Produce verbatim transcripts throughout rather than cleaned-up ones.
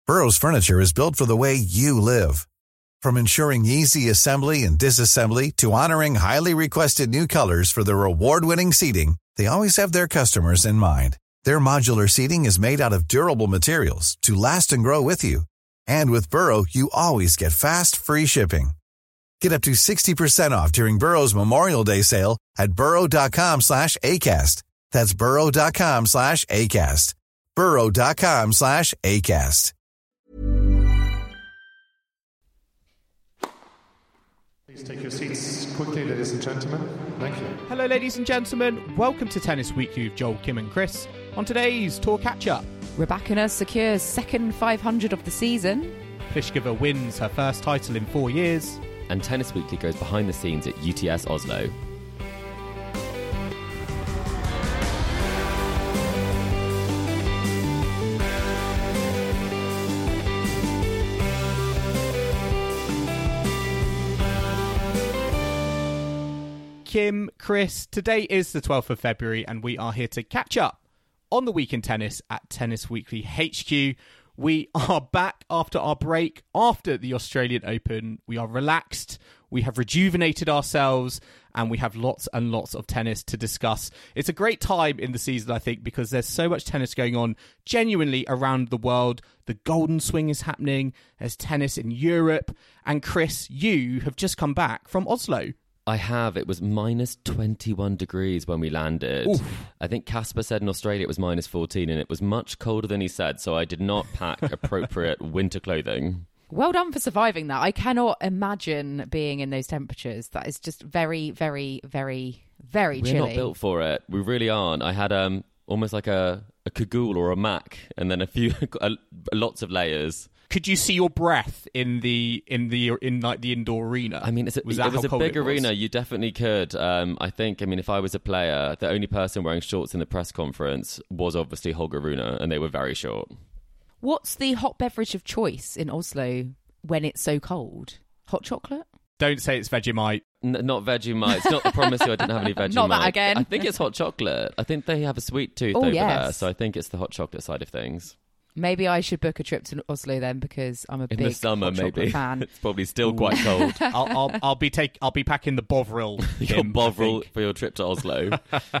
Burrow's furniture is built for the way you live. From ensuring easy assembly and disassembly to honoring highly requested new colors for their award-winning seating, they always have their customers in mind. Their modular seating is made out of durable materials to last and grow with you. And with Burrow, you always get fast, free shipping. Get up to sixty percent off during Burrow's Memorial Day sale at burrow.com slash ACAST. That's burrow.com slash ACAST. burrow.com slash ACAST. Please take your seats quickly, ladies and gentlemen. Thank you. Hello, ladies and gentlemen. Welcome to Tennis Weekly with Joel, Kim and Chris. On today's Tour Catch-Up, Rybakina secures second five hundred of the season. Pliskova wins her first title in four years. And Tennis Weekly goes behind the scenes at U T S Oslo. Kim, Chris, today is the twelfth of February and we are here to catch up on the week in tennis at Tennis Weekly H Q. We are back after our break, after the Australian Open. We are relaxed, we have rejuvenated ourselves, and we have lots and lots of tennis to discuss. It's a great time in the season, I think, because there's so much tennis going on genuinely around the world. The Golden Swing is happening, there's tennis in Europe, and Chris, you have just come back from Oslo. I have. It was minus twenty-one degrees when we landed. Oof. I think Casper said in Australia it was minus fourteen, and it was much colder than he said, so I did not pack appropriate winter clothing. Well done for surviving that. I cannot imagine being in those temperatures. That is just very, very, very, very chilly. We're not built for it. We really aren't. I had um almost like a, a cagoule or a mac, and then a few, a, lots of layers. Could you see your breath in the in the in like the indoor arena? I mean, it's a, was it was a big it arena. Was? You definitely could. Um, I think. I mean, if I was a player, the only person wearing shorts in the press conference was obviously Holger Rune, and they were very short. What's the hot beverage of choice in Oslo when it's so cold? Hot chocolate? Don't say it's Vegemite. N- not Vegemite. It's not. I promise you, I didn't have any Vegemite. Not that again. I think it's hot chocolate. I think they have a sweet tooth oh, over yes. there, so I think it's the hot chocolate side of things. Maybe I should book a trip to Oslo then, because I'm a in big the summer, hot maybe fan. It's probably still quite cold. I'll, I'll I'll be take I'll be packing the Bovril. Your Bovril for your trip to Oslo.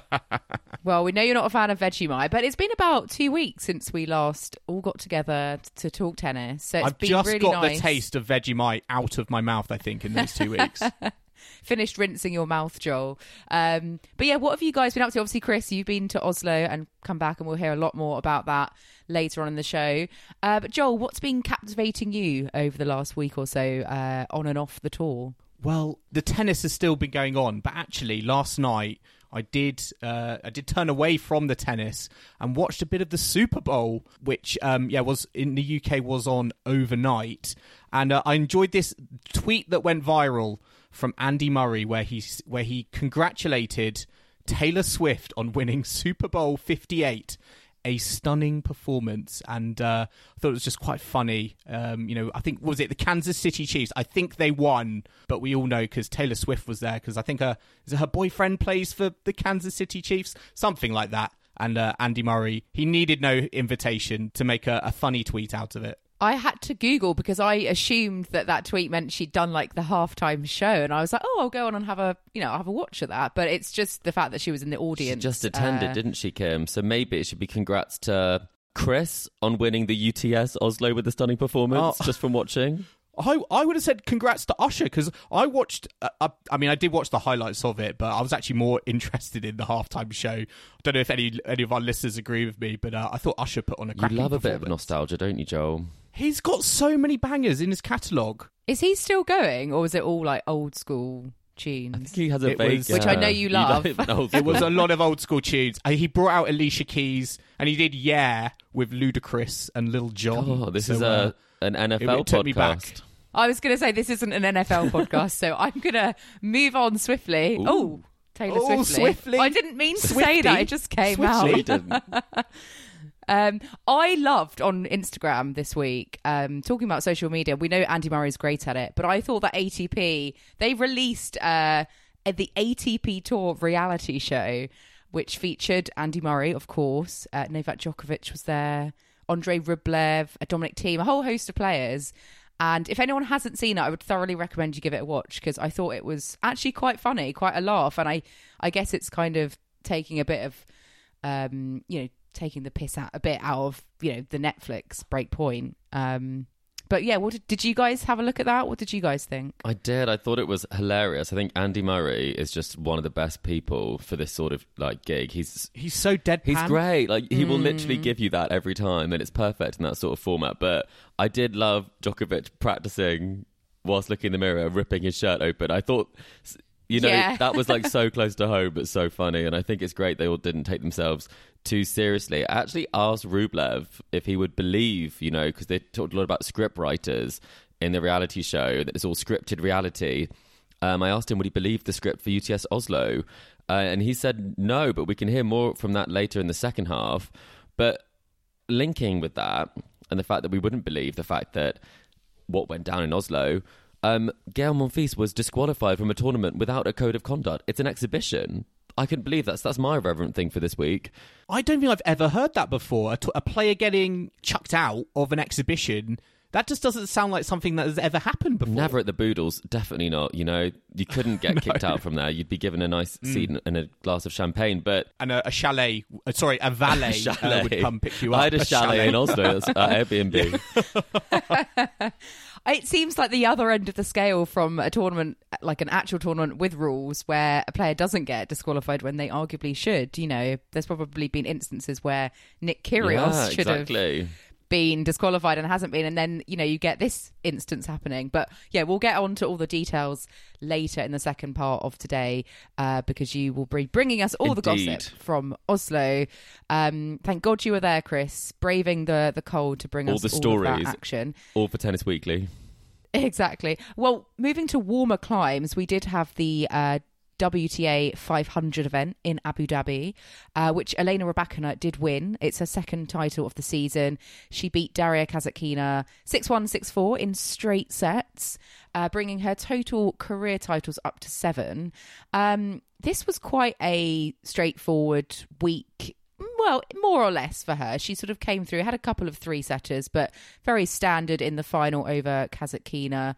Well, we know you're not a fan of Vegemite, but it's been about two weeks since we last all got together to talk tennis. So it's I've been just really got nice. the taste of Vegemite out of my mouth, I think, in those two weeks. Finished rinsing your mouth, Joel. Um, but yeah, what have you guys been up to? Obviously, Chris, you've been to Oslo and come back, and we'll hear a lot more about that later on in the show. Uh, but Joel, what's been captivating you over the last week or so uh, on and off the tour? Well, the tennis has still been going on, but actually last night I did uh, I did turn away from the tennis and watched a bit of the Super Bowl, which um, yeah was in the U K was on overnight, and uh, I enjoyed this tweet that went viral from Andy Murray where he where he congratulated Taylor Swift on winning Super Bowl fifty-eight. A stunning performance, and uh, I thought it was just quite funny. Um, you know, I think, was it the Kansas City Chiefs? I think they won, but we all know because Taylor Swift was there, because I think her, is it her boyfriend plays for the Kansas City Chiefs? Something like that. And uh, Andy Murray, he needed no invitation to make a, a funny tweet out of it. I had to Google because I assumed that that tweet meant she'd done like the halftime show, and I was like, "Oh, I'll go on and have a, you know, I'll have a watch of that." But it's just the fact that she was in the audience. She just attended, uh, didn't she, Kim? So maybe it should be congrats to Chris on winning the U T S Oslo with a stunning performance, oh. just from watching. I I would have said congrats to Usher, because I watched, uh, I, I mean, I did watch the highlights of it, but I was actually more interested in the halftime show. I don't know if any any of our listeners agree with me, but uh, I thought Usher put on a cracking You love a bit of performance. nostalgia, don't you, Joel? He's got so many bangers in his catalogue. Is he still going, or is it all like old school tunes? I think he has a It vague... was- Which I know you love. old It was school. a lot of old school tunes. Uh, He brought out Alicia Keys, and he did Yeah with Ludacris and Lil Jon. Oh, this So, is uh, a an N F L it, it took me back. podcast. I was going to say this isn't an N F L podcast, so I'm going to move on swiftly. Ooh. Oh, Taylor Oh, Swiftly. swiftly. I didn't mean to Swifty. say that. It just came Swiftly. He didn't. out. Um, I loved on Instagram this week, um, talking about social media. We know Andy Murray's great at it, but I thought that A T P, they released uh, the A T P Tour reality show, which featured Andy Murray, of course. Uh, Novak Djokovic was there. Andrei Rublev, Dominic Thiem, a whole host of players. And if anyone hasn't seen it, I would thoroughly recommend you give it a watch, because I thought it was actually quite funny, quite a laugh. And I, I guess it's kind of taking a bit of, um, you know, taking the piss out a bit out of, you know, the Netflix Breakpoint. Um, but yeah, what did, did you guys have a look at that? What did you guys think? I did. I thought it was hilarious. I think Andy Murray is just one of the best people for this sort of like gig. He's he's so deadpan. He's great. Like he Mm. will literally give you that every time, and it's perfect in that sort of format. But I did love Djokovic practicing whilst looking in the mirror, ripping his shirt open. I thought, you know, Yeah. that was like so close to home, but so funny. And I think it's great they all didn't take themselves too seriously. I actually asked Rublev if he would believe, you know, because they talked a lot about script writers in the reality show, that it's all scripted reality. Um, I asked him, would he believe the script for U T S Oslo? Uh, and he said no, but we can hear more from that later in the second half. But linking with that, and the fact that we wouldn't believe the fact that what went down in Oslo, um, Gael Monfils was disqualified from a tournament without a code of conduct. It's an exhibition. I couldn't believe that's that's my irreverent thing for this week. I don't think I've ever heard that before. A, t- a player getting chucked out of an exhibition. That just doesn't sound like something that has ever happened before. Never at the Boodles, definitely not. You know, you couldn't get No. kicked out from there. You'd be given a nice seat and a glass of champagne. But And a, a chalet, uh, sorry, a valet, chalet. Uh, would come pick you up. I had a, chalet, in Oslo, that's, uh, Airbnb. It seems like the other end of the scale from a tournament, like an actual tournament with rules, where a player doesn't get disqualified when they arguably should. You know, there's probably been instances where Nick Kyrgios Yeah, should have exactly. been disqualified and hasn't been, and then, you know, you get this instance happening. But yeah, we'll get on to all the details later in the second part of today, uh, because you will be bringing us all the Indeed. gossip from Oslo. Um, thank God you were there, Chris, braving the the cold to bring All us the all of stories. that action. All for Tennis Weekly. Exactly. Well, moving to warmer climes, we did have the uh, W T A five hundred event in Abu Dhabi, uh, which Elena Rybakina did win. It's her second title of the season. She beat Daria Kasatkina six one, six four in straight sets, uh, bringing her total career titles up to seven. Um, this was quite a straightforward week. Well, more or less for her. She sort of came through, had a couple of three setters, but very standard in the final over Kasatkina.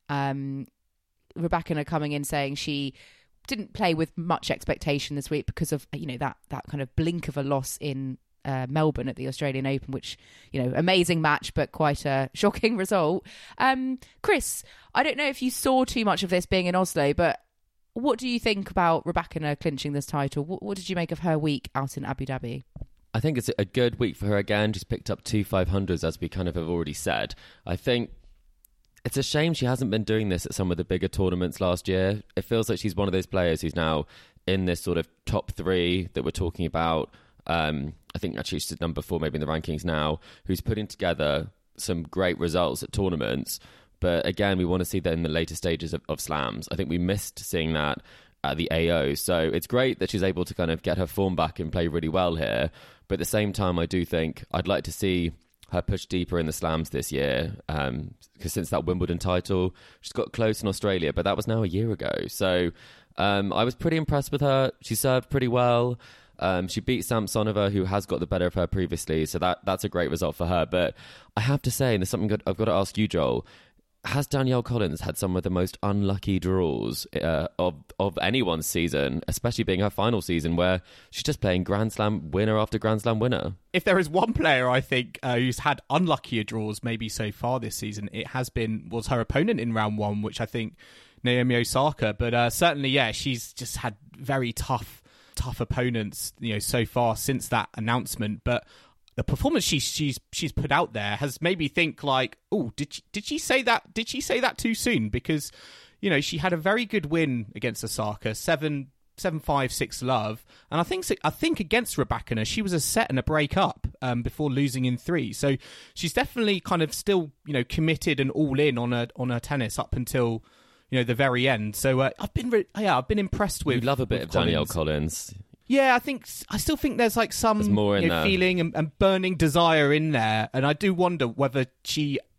Um, Rybakina coming in saying she didn't play with much expectation this week because of, you know, that that kind of blink of a loss in uh, Melbourne at the Australian Open, which, you know, amazing match, but quite a shocking result. Um, Chris, I don't know if you saw too much of this being in Oslo, but what do you think about Rybakina clinching this title? What, what did you make of her week out in Abu Dhabi? I think it's a good week for her again. Just picked up two five hundreds, as we kind of have already said. I think it's a shame she hasn't been doing this at some of the bigger tournaments last year. It feels like she's one of those players who's now in this sort of top three that we're talking about. Um, I think actually she's number four maybe in the rankings now, who's putting together some great results at tournaments. But again, we want to see that in the later stages of, of slams. I think we missed seeing that at the A O. So it's great that she's able to kind of get her form back and play really well here. But at the same time, I do think I'd like to see her push deeper in the slams this year. Um, because since that Wimbledon title, she's got close in Australia, but that was now a year ago. So um, I was pretty impressed with her. She served pretty well. Um, she beat Samsonova, who has got the better of her previously. So that that's a great result for her. But I have to say, and there's something good, I've got to ask you, Joel, has Danielle Collins had some of the most unlucky draws uh, of of anyone's season, especially being her final season, where she's just playing Grand Slam winner after Grand Slam winner? If there is one player I think uh, who's had unluckier draws maybe so far this season, it has been was her opponent in round one, which I think Naomi Osaka. But uh, certainly, yeah, she's just had very tough, tough opponents, you know, so far since that announcement. But the performance she's she's she's put out there has made me think like, oh, did she, did she say that? Did she say that too soon? Because, you know, she had a very good win against Osaka, seven seven five six love, and I think I think against Rybakina she was a set and a break up um, before losing in three. So she's definitely kind of still, you know, committed and all in on her on her tennis up until, you know, the very end. So uh, I've been re- yeah I've been impressed with. You love a bit with of Danielle Collins. Collins. Yeah, I think I still think there's like some There's more in you know, there. feeling and, and burning desire in there, and I do wonder whether she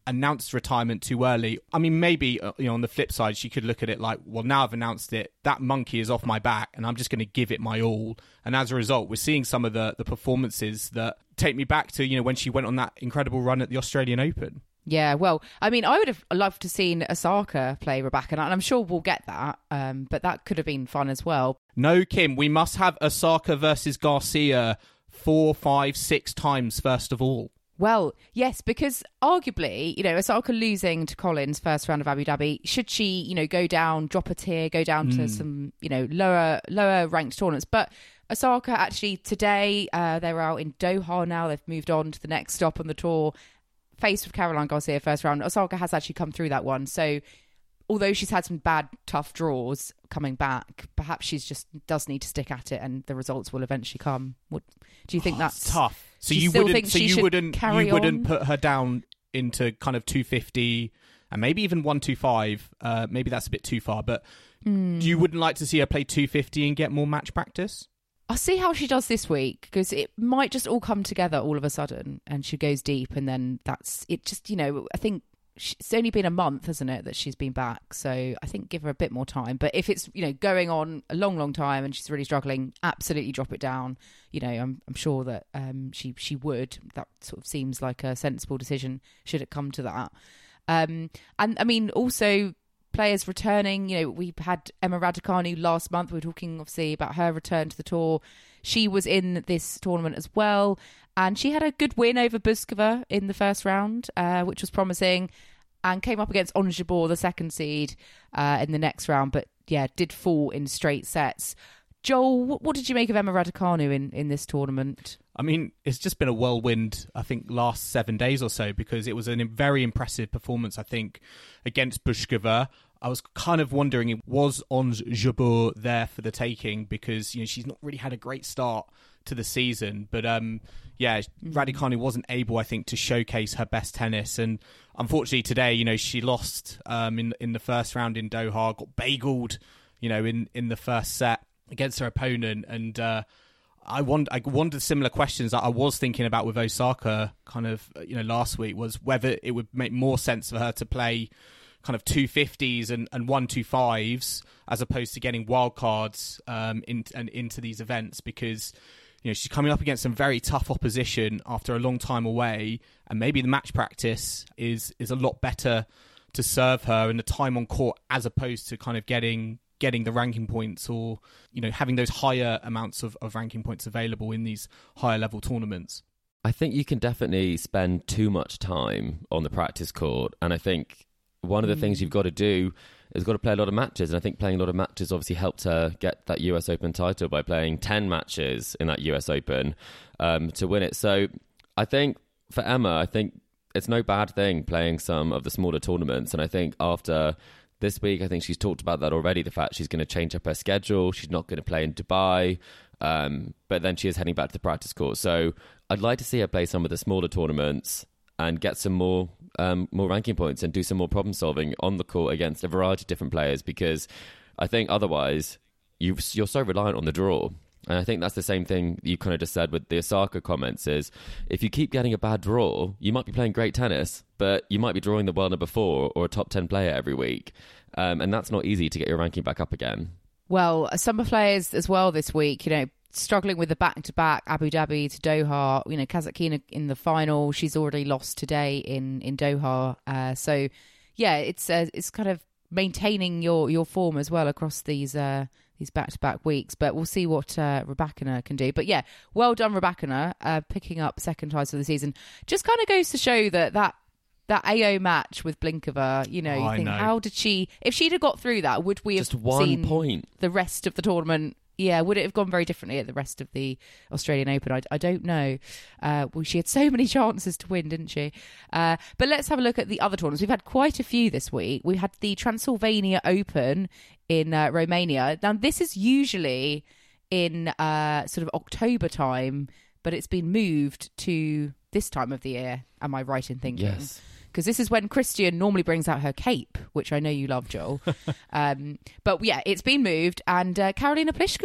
announced retirement too early. I mean, maybe, uh, you know, on the flip side, she could look at it like, well, now I've announced it, that monkey is off my back and I'm just going to give it my all. And as a result, we're seeing some of the, the performances that take me back to, you know, when she went on that incredible run at the Australian Open. Yeah, well, I mean, I would have loved to seen Osaka play Rebecca, and I'm sure we'll get that, um, but that could have been fun as well. No, Kim, we must have Osaka versus Garcia four, five, six times first of all. Well, yes, because arguably, you know, Osaka losing to Collins first round of Abu Dhabi, should she, you know, go down, drop a tier, go down mm. to some, you know, lower lower ranked tournaments. But Osaka actually today, uh, they're out in Doha now. They've moved on to the next stop on the tour. Faced with Caroline Garcia first round. Osaka has actually come through that one. So although she's had some bad, tough draws coming back, perhaps she's just does need to stick at it and the results will eventually come. What, do you think oh, that's tough? So you wouldn't, so you wouldn't, you wouldn't put her down into kind of two fifty and maybe even one twenty-five. Uh, maybe that's a bit too far, but mm. you wouldn't like to see her play two fifty and get more match practice? I'll see how she does this week, because it might just all come together all of a sudden and she goes deep, and then that's it. Just, you know, I think it's only been a month, hasn't it, that she's been back, so I think give her a bit more time. But if it's, you know, going on a long long time and she's really struggling, absolutely drop it down. You know, I'm I'm sure that um she she would. That sort of seems like a sensible decision should it come to that. Um and I mean, also players returning, you know, we had Emma Raducanu last month. We were talking obviously about her return to the tour. She was in this tournament as well, and she had a good win over Buskova in the first round, uh, which was promising, and came up against Ons Jabeur, the second seed, uh, in the next round, but yeah, did fall in straight sets. Joel, what, what did you make of Emma Raducanu in, in this tournament? I mean, it's just been a whirlwind, I think, last seven days or so, because it was a very impressive performance, I think, against Buskova. I was kind of wondering, was Ons Jabeur there for the taking? Because, you know, she's not really had a great start to the season. But, um, yeah, Raducanu wasn't able, I think, to showcase her best tennis. And unfortunately today, you know, she lost um, in in the first round in Doha, got bageled, you know, in, in the first set against her opponent. And uh, I, wonder, I wondered similar questions that I was thinking about with Osaka kind of, you know, last week, was whether it would make more sense for her to play kind of two fifties and, and one twenty-fives as opposed to getting wildcards um, in, and into these events, because, you know, she's coming up against some very tough opposition after a long time away, and maybe the match practice is is a lot better to serve her in the time on court as opposed to kind of getting getting the ranking points, or, you know, having those higher amounts of, of ranking points available in these higher level tournaments. I think you can definitely spend too much time on the practice court, and I think one of the mm. things you've got to do is got to play a lot of matches, and I think playing a lot of matches obviously helped her get that U S Open title by playing ten matches in that U S Open um, to win it. So I think for Emma, I think it's no bad thing playing some of the smaller tournaments, and I think after this week, I think she's talked about that already, the fact she's going to change up her schedule, she's not going to play in Dubai, um, but then she is heading back to the practice court. So I'd like to see her play some of the smaller tournaments and get some more um, more ranking points and do some more problem solving on the court against a variety of different players, because I think otherwise you you're so reliant on the draw. And I think that's the same thing you kind of just said with the Osaka comments, is if you keep getting a bad draw, you might be playing great tennis, but you might be drawing the world number four or a top ten player every week. Um, and that's not easy to get your ranking back up again. Well, some players as well this week, you know, struggling with the back-to-back Abu Dhabi to Doha. You know, Kazatkina in the final. She's already lost today in in Doha. Uh, so, yeah, it's uh, it's kind of maintaining your, your form as well across these uh, these back-to-back weeks. But we'll see what uh, Rybakina can do. But yeah, well done, Rybakina, uh, picking up second title of the season. Just kind of goes to show that that that A O match with Blinkova, you know, oh, you think, know. how did she? If she'd have got through that, would we have just one seen point the rest of the tournament? Yeah, would it have gone very differently at the rest of the Australian Open? I, I don't know. Uh, well, she had so many chances to win, didn't she? Uh, but let's have a look at the other tournaments. We've had quite a few this week. We had the Transylvania Open in uh, Romania. Now, this is usually in uh, sort of October time, but it's been moved to this time of the year. Am I right in thinking? Yes. Because this is when Christian normally brings out her cape, which I know you love, Joel. um, but yeah, it's been moved, and uh, Karolina Pliskova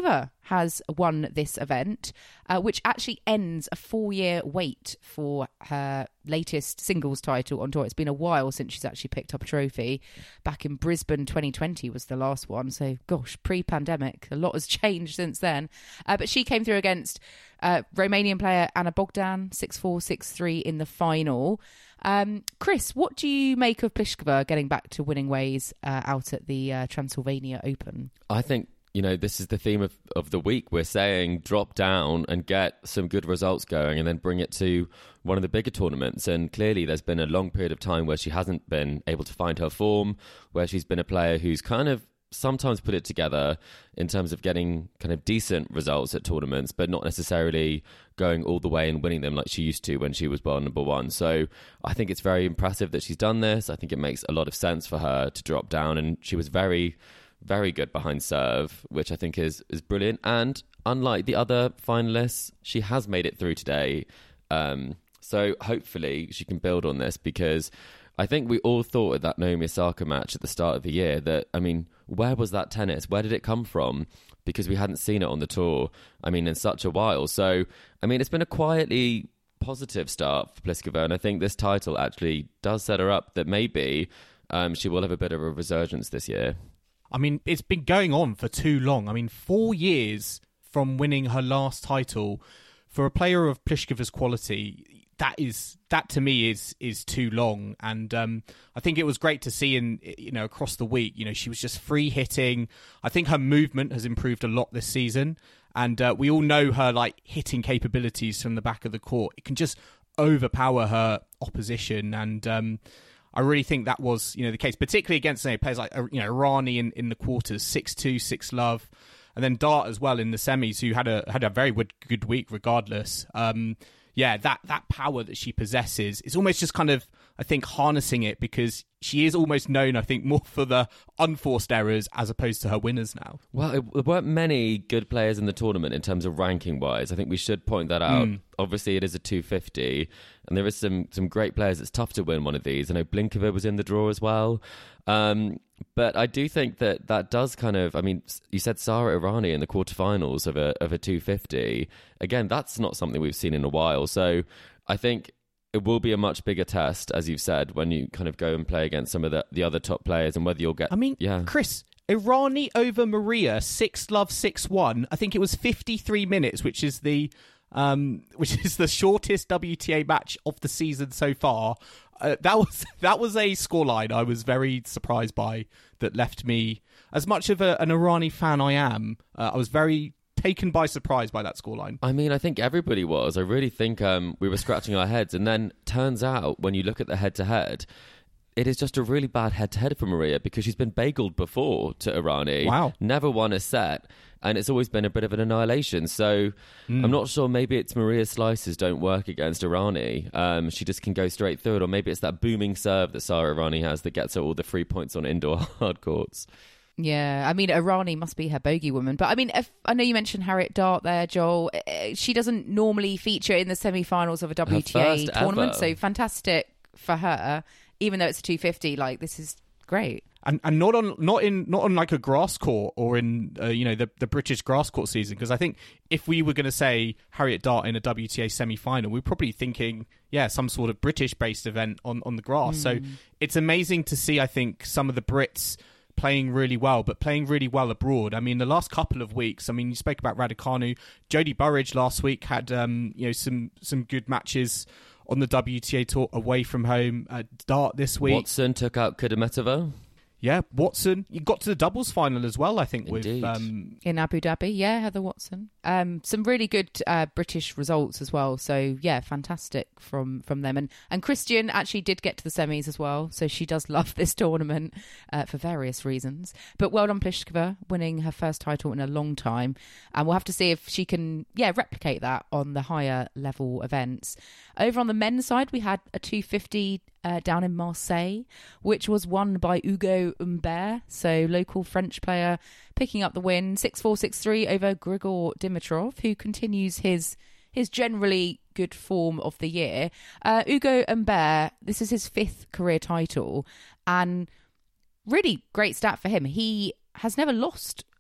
has won this event, uh, which actually ends a four-year wait for her latest singles title on tour. It's been a while since she's actually picked up a trophy. Back in Brisbane twenty twenty was the last one. So, gosh, pre-pandemic. A lot has changed since then. Uh, but she came through against uh, Romanian player Anna Bogdan, six four, six three in the final. Um, Chris, what do you make of Pliskova getting back to winning ways uh, out at the uh, Transylvania Open? I think, you know, this is the theme of, of the week. We're saying drop down and get some good results going and then bring it to one of the bigger tournaments. And clearly there's been a long period of time where she hasn't been able to find her form, where she's been a player who's kind of sometimes put it together in terms of getting kind of decent results at tournaments, but not necessarily going all the way and winning them like she used to when she was world number one. So I think it's very impressive that she's done this. I think it makes a lot of sense for her to drop down, and she was very, very good behind serve, which I think is, is brilliant. And unlike the other finalists, she has made it through today. Um, so hopefully she can build on this, because I think we all thought at that Naomi Osaka match at the start of the year that, I mean, where was that tennis? Where did it come from? Because we hadn't seen it on the tour, I mean, in such a while. So, I mean, it's been a quietly positive start for Pliskova, and I think this title actually does set her up that maybe um, she will have a bit of a resurgence this year. I mean, it's been going on for too long. I mean, four years from winning her last title for a player of Pliskova's quality, that is that to me is is too long. And um, I think it was great to see in you know across the week. You know, she was just free hitting. I think her movement has improved a lot this season, and uh, we all know her like hitting capabilities from the back of the court. It can just overpower her opposition, and um, I really think that was you know the case, particularly against you know, players like you know Irani in, in the quarters, six two, six love, and then Dart as well in the semis, who had a had a very good, good week regardless. Um, yeah, that that power that she possesses is almost just kind of, I think, harnessing it, because she is almost known, I think, more for the unforced errors as opposed to her winners now. Well, it, there weren't many good players in the tournament in terms of ranking-wise. I think we should point that out. Mm. Obviously, it is a two fifty, and there is some some great players. It's tough to win one of these. I know Blinkova was in the draw as well. Um, but I do think that that does kind of, I mean, you said Sara Irani in the quarterfinals of a of a two fifty. Again, that's not something we've seen in a while. So I think it will be a much bigger test, as you've said, when you kind of go and play against some of the, the other top players, and whether you'll get... I mean, yeah. Chris, Irani over Maria, six love, six one. I think it was fifty-three minutes, which is the um, which is the shortest W T A match of the season so far. Uh, that was that was a scoreline I was very surprised by, that left me, as much of a, an Irani fan I am, uh, I was very taken by surprise by that scoreline. I mean, I think everybody was. I really think um, we were scratching our heads, and then turns out when you look at the head-to-head, it is just a really bad head-to-head for Maria, because she's been bageled before to Irani. Wow. Never won a set, and it's always been a bit of an annihilation. So mm. I'm not sure, maybe it's Maria's slices don't work against Irani. Um, she just can go straight through it, or maybe it's that booming serve that Sara Irani has that gets her all the free points on indoor hard courts. Yeah, I mean, Irani must be her bogey woman. But I mean, if, I know you mentioned Harriet Dart there, Joel. She doesn't normally feature in the semi-finals of a W T A tournament, ever. So fantastic for her. Even though it's a two fifty, like, this is great. And and not on not in not on like a grass court or in uh, you know the the British grass court season, because I think if we were going to say Harriet Dart in a W T A semi-final, we're probably thinking yeah some sort of British based event on on the grass. Mm. So it's amazing to see, I think, some of the Brits playing really well, but playing really well abroad. I mean, the last couple of weeks, I mean, you spoke about Raducanu. Jodie Burridge last week had um you know some some good matches on the W T A tour away from home. Uh, Dart this week. Watson took out Kudermetova. Yeah, Watson. You got to the doubles final as well, I think, Indeed. with um... in Abu Dhabi. Yeah, Heather Watson. Um, some really good uh, British results as well. So yeah, fantastic from from them. And and Christian actually did get to the semis as well. So she does love this tournament uh, for various reasons. But well done, Pliskova, winning her first title in a long time. And we'll have to see if she can yeah replicate that on the higher level events. Over on the men's side, we had a two fifty uh, down in Marseille, which was won by Hugo Humbert, so local French player, picking up the win, six four, six three over Grigor Dimitrov, who continues his his generally good form of the year. Uh, Hugo Humbert, this is his fifth career title, and really great stat for him. He has never lost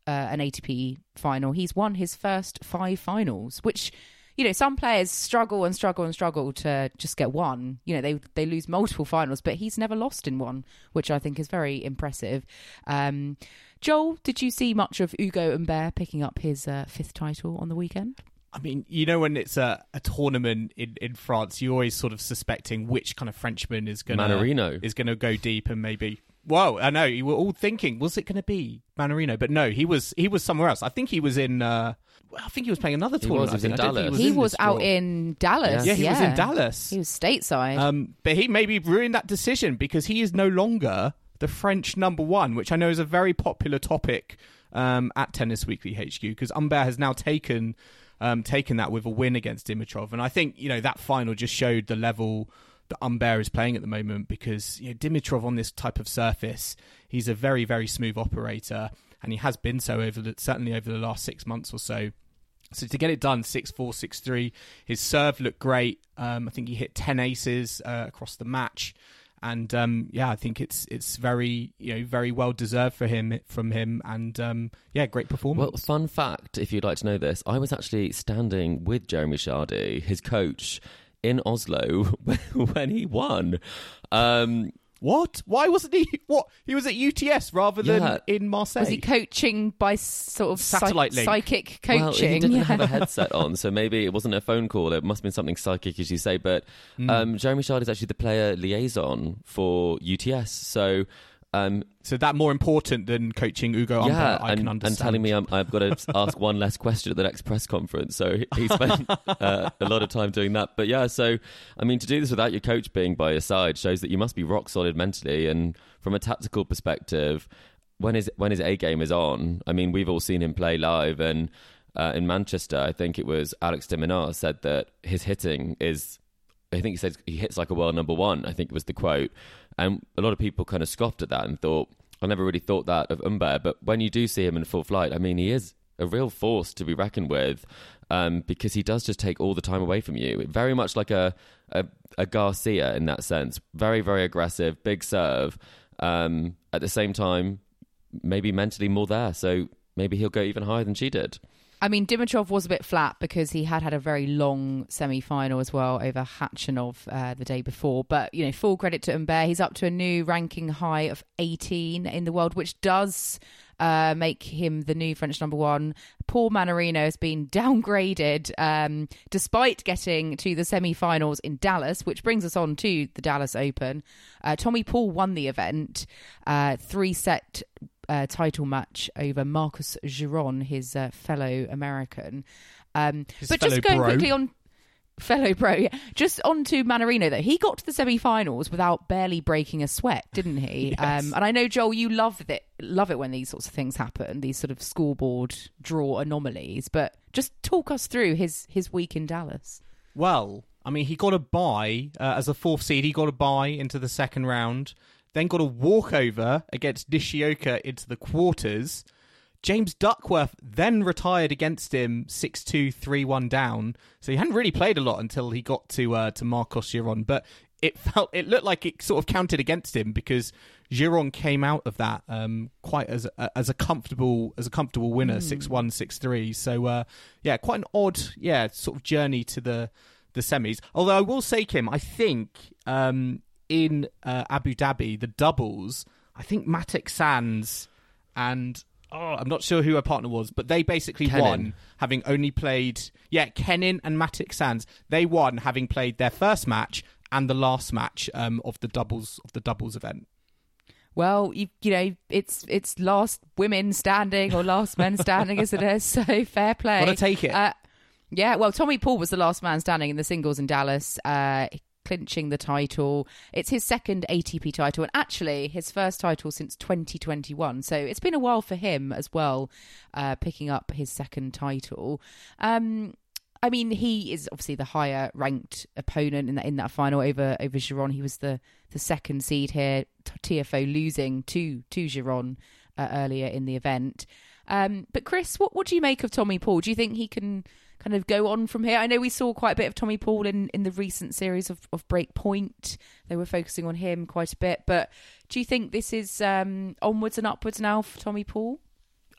uh, an A T P final. He's won his first five finals, which, you know, some players struggle and struggle and struggle to just get one. You know, they they lose multiple finals, but he's never lost in one, which I think is very impressive. Um, Joel, did you see much of Ugo Humbert picking up his uh, fifth title on the weekend? I mean, you know, when it's a, a tournament in, in France, you're always sort of suspecting which kind of Frenchman is going Manarino. is going to go deep and maybe. Whoa, I know you were all thinking, was it going to be Manarino? But no, he was he was somewhere else. I think he was in. Uh, I think he was playing another He tournament. was, I he was think. in I don't think Dallas. He was, He in was this out draw. in Dallas. Yeah, he was in Dallas. He was stateside. Um, but he maybe ruined that decision because he is no longer the French number one, which I know is a very popular topic um, at Tennis Weekly H Q, because Humbert has now taken um, taken that with a win against Dimitrov, and I think, you know, that final just showed the level that Humbert is playing at the moment, because, you know, Dimitrov on this type of surface, he's a very, very smooth operator, and he has been so over the, certainly over the last six months or so. So to get it done, six four, six three, his serve looked great. Um, I think he hit ten aces uh, across the match. And um, yeah, I think it's it's very, you know, very well deserved for him from him, and um, yeah, great performance. Well, fun fact, if you'd like to know this, I was actually standing with Jeremy Chardy, his coach, in Oslo when he won. Um, What? Why wasn't he? What? He was at U T S rather than Yeah. in Marseille. Was he coaching by sort of Satellite psych- link. psychic coaching? Well, he didn't Yeah. have a headset on, so maybe it wasn't a phone call. It must have been something psychic, as you say. But Mm. um, Jeremy Chardy is actually the player liaison for U T S. So, um, So that more important than coaching Ugo Humbert, yeah, I and, can and understand. telling me I'm, I've got to ask one less question at the next press conference. So he spent uh, a lot of time doing that. But yeah, so, I mean, to do this without your coach being by your side shows that you must be rock solid mentally. And from a tactical perspective, when his, when his A game is on, I mean, we've all seen him play live. And uh, in Manchester, I think it was Alex de Minaur said that his hitting is, I think he said he hits like a world number one, I think was the quote. And a lot of people kind of scoffed at that and thought, I never really thought that of Humbert. But when you do see him in full flight, I mean, he is a real force to be reckoned with, um, because he does just take all the time away from you. Very much like a, a, a Garcia in that sense. Very, very aggressive, big serve. Um, at the same time, maybe mentally more there. So maybe he'll go even higher than she did. I mean, Dimitrov was a bit flat because he had had a very long semi-final as well over Khachanov uh, the day before. But, you know, full credit to Humbert. He's up to a new ranking high of eighteen in the world, which does uh, make him the new French number one. Paul Manarino has been downgraded um, despite getting to the semi-finals in Dallas, which brings us on to the Dallas Open. Uh, Tommy Paul won the event, uh, three-set Uh, title match over Marcus Giron, his uh, fellow American. Um, His but fellow just going bro. quickly on fellow pro, yeah. Just on to Manarino though. He got to the semi-finals without barely breaking a sweat, didn't he? Yes. Um, and I know, Joel, you love it, love it when these sorts of things happen, these sort of scoreboard draw anomalies. But just talk us through his his week in Dallas. Well, I mean, he got a bye uh, as a fourth seed. He got a bye into the second round. Then got a walkover against Nishioka into the quarters. James Duckworth then retired against him six two, three one down. So he hadn't really played a lot until he got to uh, to Marcos Giron. But it felt it looked like it sort of counted against him because Giron came out of that um, quite as a, as a comfortable as a comfortable winner, six one, six three. So uh, yeah, quite an odd yeah sort of journey to the the semis. Although I will say, Kim, I think. Um, In uh, Abu Dhabi, the doubles, I think Matic Sands and oh, I'm not sure who her partner was, but they basically Kenin. won having only played. Yeah, Kenin and Matic Sands. They won having played their first match and the last match um, of the doubles of the doubles event. Well, you, you know, it's it's last women standing or last men standing, isn't it? So fair play. Gotta take it. Uh, yeah. Well, Tommy Paul was the last man standing in the singles in Dallas. Uh, clinching the title. It's his second A T P title and actually his first title since twenty twenty-one. So it's been a while for him as well, uh, picking up his second title. Um, I mean, he is obviously the higher ranked opponent in that in that final over over Giron. He was the, the second seed here. T F O losing to to Giron uh, earlier in the event. Um, but Chris, what what do you make of Tommy Paul? Do you think he can kind of go on from here? I know we saw quite a bit of Tommy Paul in, in the recent series of, of Breakpoint. They were focusing on him quite a bit. But do you think this is um, onwards and upwards now for Tommy Paul?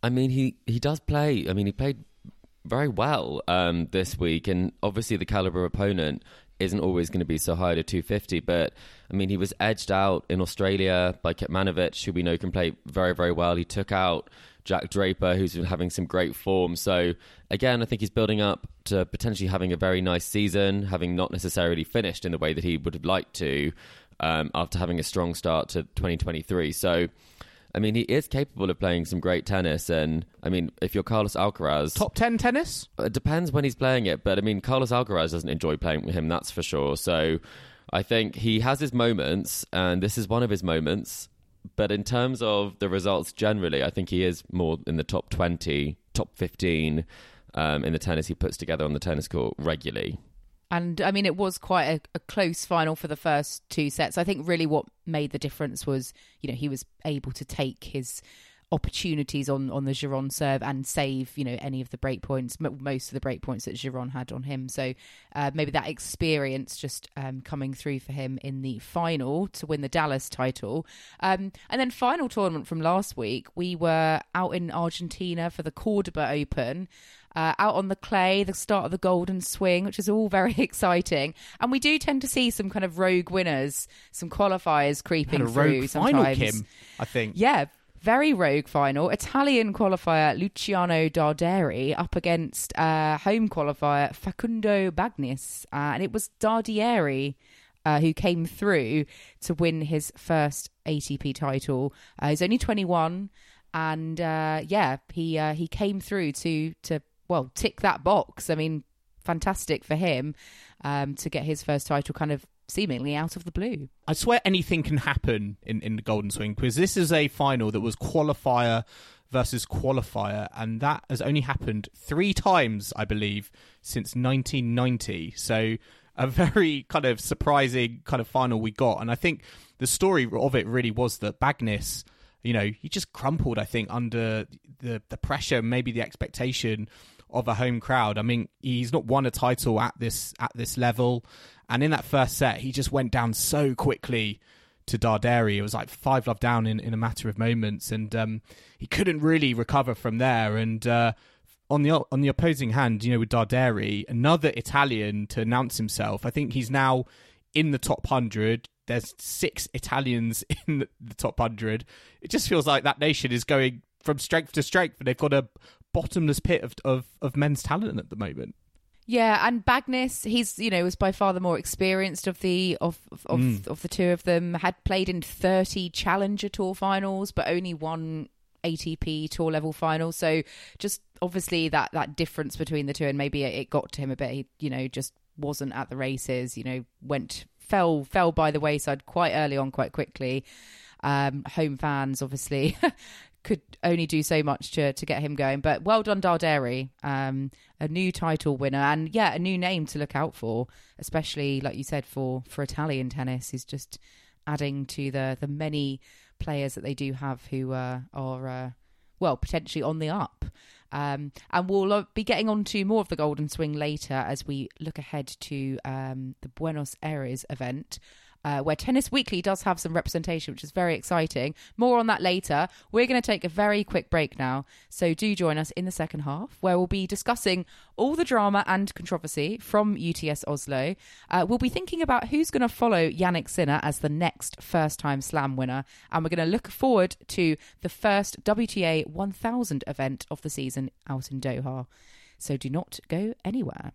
I mean, he, he does play. I mean, he played very well um, this week, and obviously the caliber opponent isn't always going to be so high to two fifty, but I mean, he was edged out in Australia by Kecmanovic, who we know can play very, very well. He took out Jack Draper, who's been having some great form. So again, I think he's building up to potentially having a very nice season, having not necessarily finished in the way that he would have liked to um, after having a strong start to twenty twenty-three. So I mean, he is capable of playing some great tennis. And, I mean, if you're Carlos Alcaraz... Top ten tennis? It depends when he's playing it. But, I mean, Carlos Alcaraz doesn't enjoy playing with him, that's for sure. So I think he has his moments, and this is one of his moments. But in terms of the results generally, I think he is more in the top twenty, top fifteen um, in the tennis he puts together on the tennis court regularly. And, I mean, it was quite a, a close final for the first two sets. I think really what made the difference was, you know, he was able to take his opportunities on, on the Giron serve and save, you know, any of the break points, most of the break points that Giron had on him. So uh, maybe that experience just um, coming through for him in the final to win the Dallas title. Um, and then final tournament from last week, we were out in Argentina for the Cordoba Open. Uh, out on the clay, the start of the Golden Swing, which is all very exciting. And we do tend to see some kind of rogue winners, some qualifiers creeping Had a through rogue sometimes. final, Kim, I think. Yeah, very rogue final. Italian qualifier Luciano Darderi up against uh, home qualifier Facundo Bagnis. Uh, and it was Dardieri uh, who came through to win his first A T P title. Uh, he's only twenty-one. And uh, yeah, he uh, he came through to to well tick that box. I mean, fantastic for him um, to get his first title kind of seemingly out of the blue. I swear anything can happen in, in the Golden Swing, because this is a final that was qualifier versus qualifier, and that has only happened three times, I believe, since nineteen ninety. So a very kind of surprising kind of final we got. And I think the story of it really was that Bagnis, you know, he just crumpled, I think, under the, the pressure, maybe the expectation of a home crowd. I mean, he's not won a title at this at this level. And in that first set, he just went down so quickly to Darderi. It was like five love down in, in a matter of moments. And um, he couldn't really recover from there. And uh, on the on the opposing hand, you know, with Darderi, another Italian to announce himself. I think he's now in the top one hundred. There's six Italians in the top one hundred. It just feels like that nation is going from strength to strength, and they've got a bottomless pit of, of, of men's talent at the moment. Yeah, and Bagnis, he's, you know, was by far the more experienced of the of of, mm. of the two of them. Had played in thirty Challenger Tour finals, but only one A T P Tour level final. So just obviously that that difference between the two, and maybe it got to him a bit. He, you know, just wasn't at the races. You know, went. fell fell by the wayside quite early on, quite quickly. Um, home fans obviously could only do so much to to get him going. But well done, Darderi, um, a new title winner, and yeah, a new name to look out for, especially like you said for for Italian tennis. He's just adding to the the many players that they do have who uh, are uh, well potentially on the up. Um, and we'll be getting on to more of the Golden Swing later as we look ahead to um, the Buenos Aires event, uh, where Tennis Weekly does have some representation, which is very exciting. More on that later. We're going to take a very quick break now, so do join us in the second half, where we'll be discussing all the drama and controversy from U T S Oslo. Uh, we'll be thinking about who's going to follow Jannik Sinner as the next first-time Slam winner, and we're going to look forward to the first W T A one thousand event of the season out in Doha. So do not go anywhere.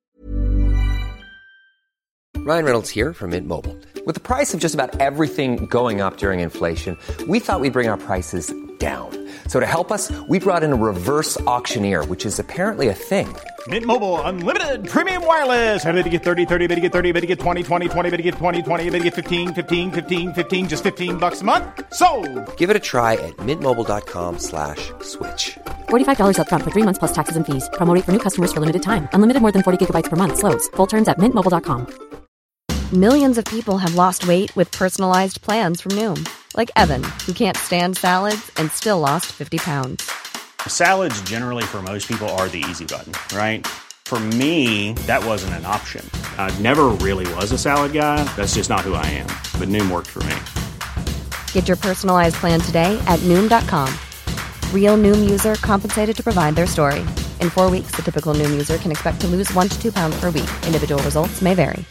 Ryan Reynolds here from Mint Mobile. With the price of just about everything going up during inflation, we thought we'd bring our prices down. So to help us, we brought in a reverse auctioneer, which is apparently a thing. Mint Mobile Unlimited Premium Wireless. How to get thirty, thirty, how to get thirty, how to get twenty, twenty, twenty, how to get twenty, twenty, how to get fifteen, fifteen, fifteen, fifteen, just fifteen bucks a month? Sold! Give it a try at mintmobile.com slash switch. forty-five dollars up front for three months plus taxes and fees. Promo rate for new customers for limited time. Unlimited more than forty gigabytes per month. Slows full terms at mint mobile dot com. Millions of people have lost weight with personalized plans from Noom. Like Evan, who can't stand salads and still lost fifty pounds. Salads generally for most people are the easy button, right? For me, that wasn't an option. I never really was a salad guy. That's just not who I am. But Noom worked for me. Get your personalized plan today at Noom dot com. Real Noom user compensated to provide their story. In four weeks, the typical Noom user can expect to lose one to two pounds per week. Individual results may vary.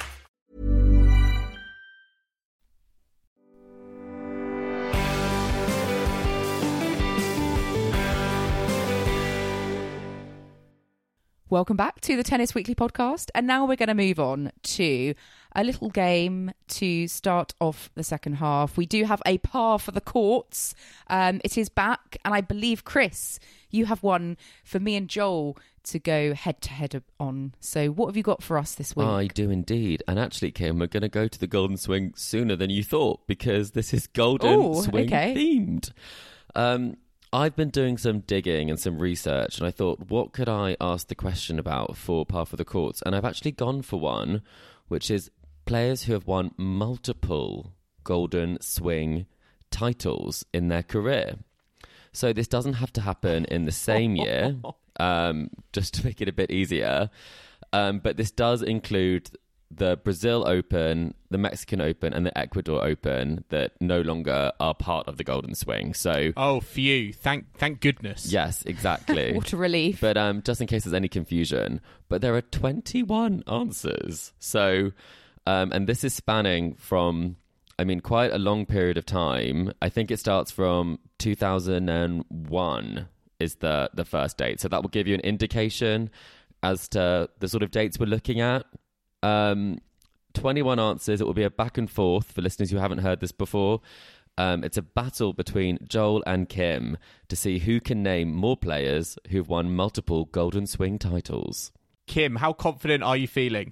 Welcome back to the Tennis Weekly podcast. And now we're going to move on to a little game to start off the second half. We do have a par for the courts. Um, it is back. And I believe, Chris, you have one for me and Joel to go head to head on. So what have you got for us this week? I do indeed. And actually, Kim, we're going to go to the Golden Swing sooner than you thought because this is Golden Ooh, Swing okay. themed. Um, I've been doing some digging and some research, and I thought, what could I ask the question about for Par for the Courts? And I've actually gone for one, which is players who have won multiple Golden Swing titles in their career. So this doesn't have to happen in the same year, um, just to make it a bit easier. Um, but this does include the Brazil Open, the Mexican Open, and the Ecuador Open that no longer are part of the Golden Swing. So, oh, phew! Thank, thank goodness. Yes, exactly. What a relief! But um, just in case there's any confusion, but there are twenty-one answers. So, um, and this is spanning from, I mean, quite a long period of time. I think it starts from two thousand one is the the first date. So that will give you an indication as to the sort of dates we're looking at. Um, twenty-one answers. It will be a back and forth for listeners who haven't heard this before. Um, it's a battle between Joel and Kim to see who can name more players who've won multiple Golden Swing titles. Kim, how confident are you feeling?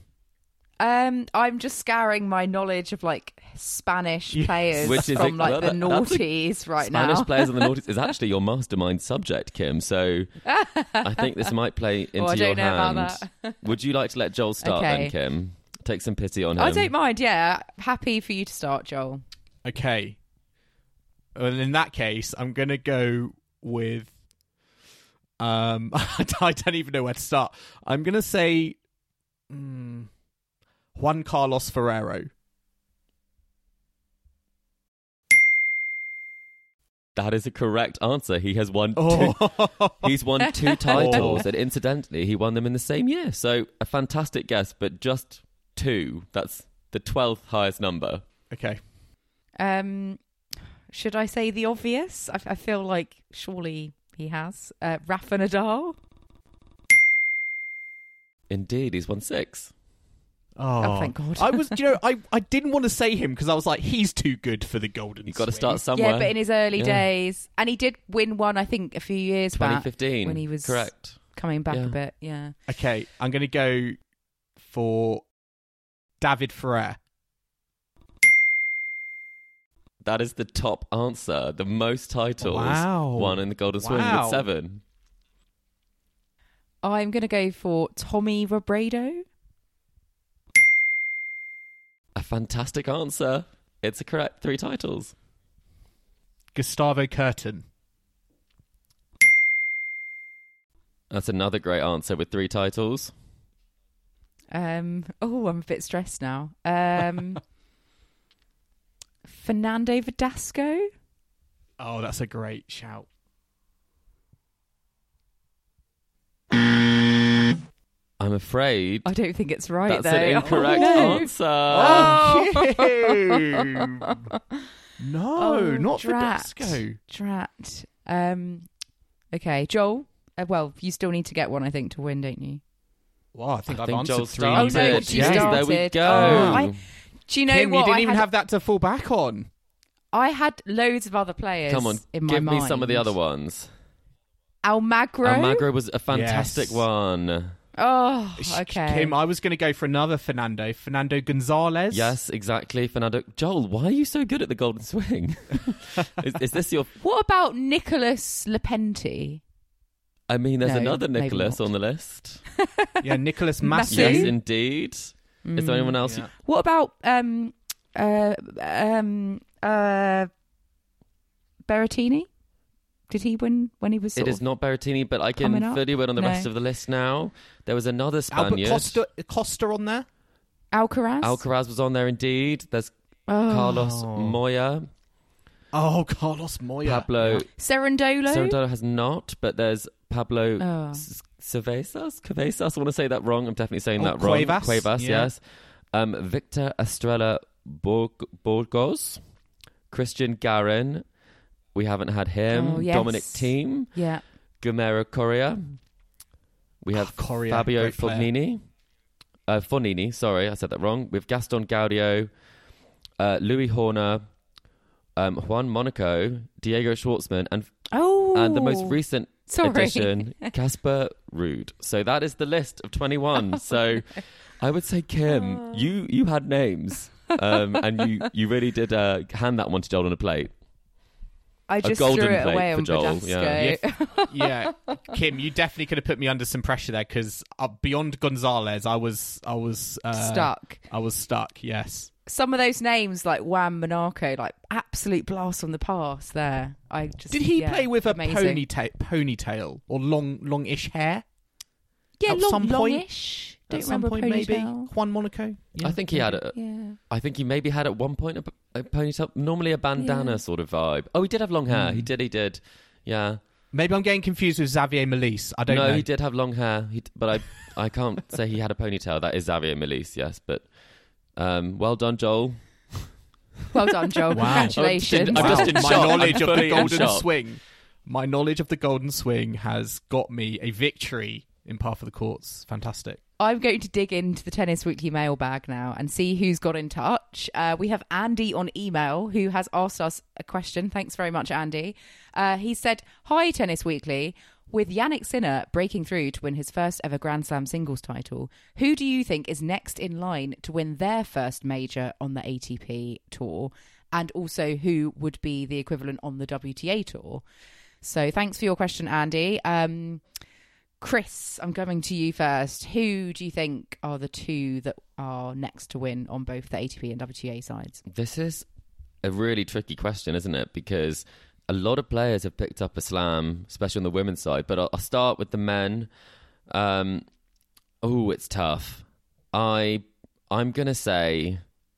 Um, I'm just scouring my knowledge of like Spanish Yes. players Which is from a- like well, the that- that's a- noughties right Spanish now. players and the noughties is actually your mastermind subject, Kim. So I think this might play into Oh, I don't your know hand. about that. Would you like to let Joel start Okay. then, Kim? Take some pity on him. I don't mind. Yeah, happy for you to start, Joel. Okay. Well, in that case, I'm going to go with... Um, I don't even know where to start. I'm going to say... Mm, Juan Carlos Ferrero. That is a correct answer. He has won Oh. two, he's won two titles, Oh. and incidentally, he won them in the same year. So a fantastic guess, but just two. That's the twelfth highest number. Okay. Um, should I say the obvious? I, I feel like surely he has. Uh, Rafa Nadal. Indeed, he's won six. Oh, Oh, thank God. I was, you know, I, I didn't want to say him because I was like, he's too good for the Golden You've got to Swing. start somewhere. Yeah, but in his early Yeah. days, and he did win one, I think, a few years twenty back fifteen. when he was Correct. coming back Yeah. a bit. Yeah. Okay, I'm going to go for David Ferrer. That is the top answer. The most titles Wow. won in the Golden Swing Wow. with seven. I'm going to go for Tommy Robredo. A fantastic answer. It's a correct three titles. Gustavo Curtin. That's another great answer with three titles. Um, oh, I'm a bit stressed now. Um, Fernando Verdasco. Oh, that's a great shout. I'm afraid I don't think it's right, that's though. an incorrect Oh, no. answer. Oh, Kim. No, Oh, not drat. Verdasco. Drat. Um, okay, Joel. Uh, well, you still need to get one, I think, to win, don't you? Well, I think I I've think answered Joel three. Oh, no, started. you Yes, started. there we go. Oh, I- Do you know Kim, what? you didn't I even had, have that to fall back on. I had loads of other players. Come on, in my give me some of the mind. other ones. Almagro. Almagro was a fantastic Yes. one. Oh, Sh- okay. Kim, I was going to go for another Fernando. Fernando Gonzalez. Yes, exactly. Fernando. Joel, why are you so good at the Golden Swing? is, is this your... What about Nicholas Lepenti? I mean, there's No, another maybe Nicholas not. on the list. Yeah, Nicholas Massey. Massey. Yes, indeed. Is there anyone else? Yeah. What about um uh um uh Berrettini? Did he win when he was? Sort It is of... not Berrettini, but I coming can up? fill you in on the No. rest of the list now. There was another Albert Spaniard. Costa, Costa on there. Alcaraz. Alcaraz was on there indeed. There's Oh. Carlos Moya. Oh, Carlos Moya. Pablo Cerundolo? Cerundolo has not, but there's Pablo Oh. S- Cervezas? Cervezas? I want to say that wrong. I'm definitely saying Oh, that wrong. Cuevas. Cuevas, Yeah. yes. Um, Victor Estrella Borg- Borgos. Christian Garin. We haven't had him. Oh, yes. Dominic Thiem. Yeah. Guillermo Correa. We have Oh, Correa, Fabio great player. Fognini. Uh, Fognini, sorry, I said that wrong. We have Gaston Gaudio, uh, Louis Horner, um, Juan Monaco, Diego Schwartzman, and Oh. and the most recent Sorry. addition, Casper Ruud. So that is the list of twenty-one. So I would say, Kim, you you had names, um, and you, you really did uh, hand that one to Joel on a plate. I just golden threw it plate away for on Joel, Badasco. yeah. Yeah, Kim, you definitely could have put me under some pressure there because uh, beyond Gonzalez, I was, I was uh, Stuck. I was stuck. Yes. Some of those names, like Juan Monaco, like absolute blast from the past there. I just Did he yeah, play with a amazing. ponytail, ponytail or long, longish hair? Yeah, at long, some point? longish. Don't At some remember point, maybe ponytail. Juan Monaco. Yeah, I think he had a. Yeah. I think he maybe had at one point a, a ponytail, normally a bandana Yeah. sort of vibe. Oh, he did have long hair. Hmm. He did. He did. Yeah. Maybe I'm getting confused with Xavier Melisse. I don't no, know. he did have long hair. He, d- but I, I can't say he had a ponytail. That is Xavier Melisse, yes. But um, well done, Joel. Well done, Joel. Wow. Congratulations. I'm just in my shock. knowledge I'm of the fully in golden shock. swing, my knowledge of the golden swing has got me a victory in Par for the Courts. Fantastic. I'm going to dig into the Tennis Weekly mailbag now and see who's got in touch. Uh, we have Andy on email who has asked us a question. Thanks very much, Andy. Uh, he said, "Hi, Tennis Weekly. With Yannick Sinner breaking through to win his first ever Grand Slam singles title, who do you think is next in line to win their first major on the A T P tour? And also who would be the equivalent on the W T A tour?" So thanks for your question, Andy. Um, Chris, I'm going to you first. Who do you think are the two that are next to win on both the A T P and W T A sides? This is a really tricky question, isn't it? Because a lot of players have picked up a slam, especially on the women's side. But I'll, I'll start with the men. Um, oh, it's tough. I I'm gonna say.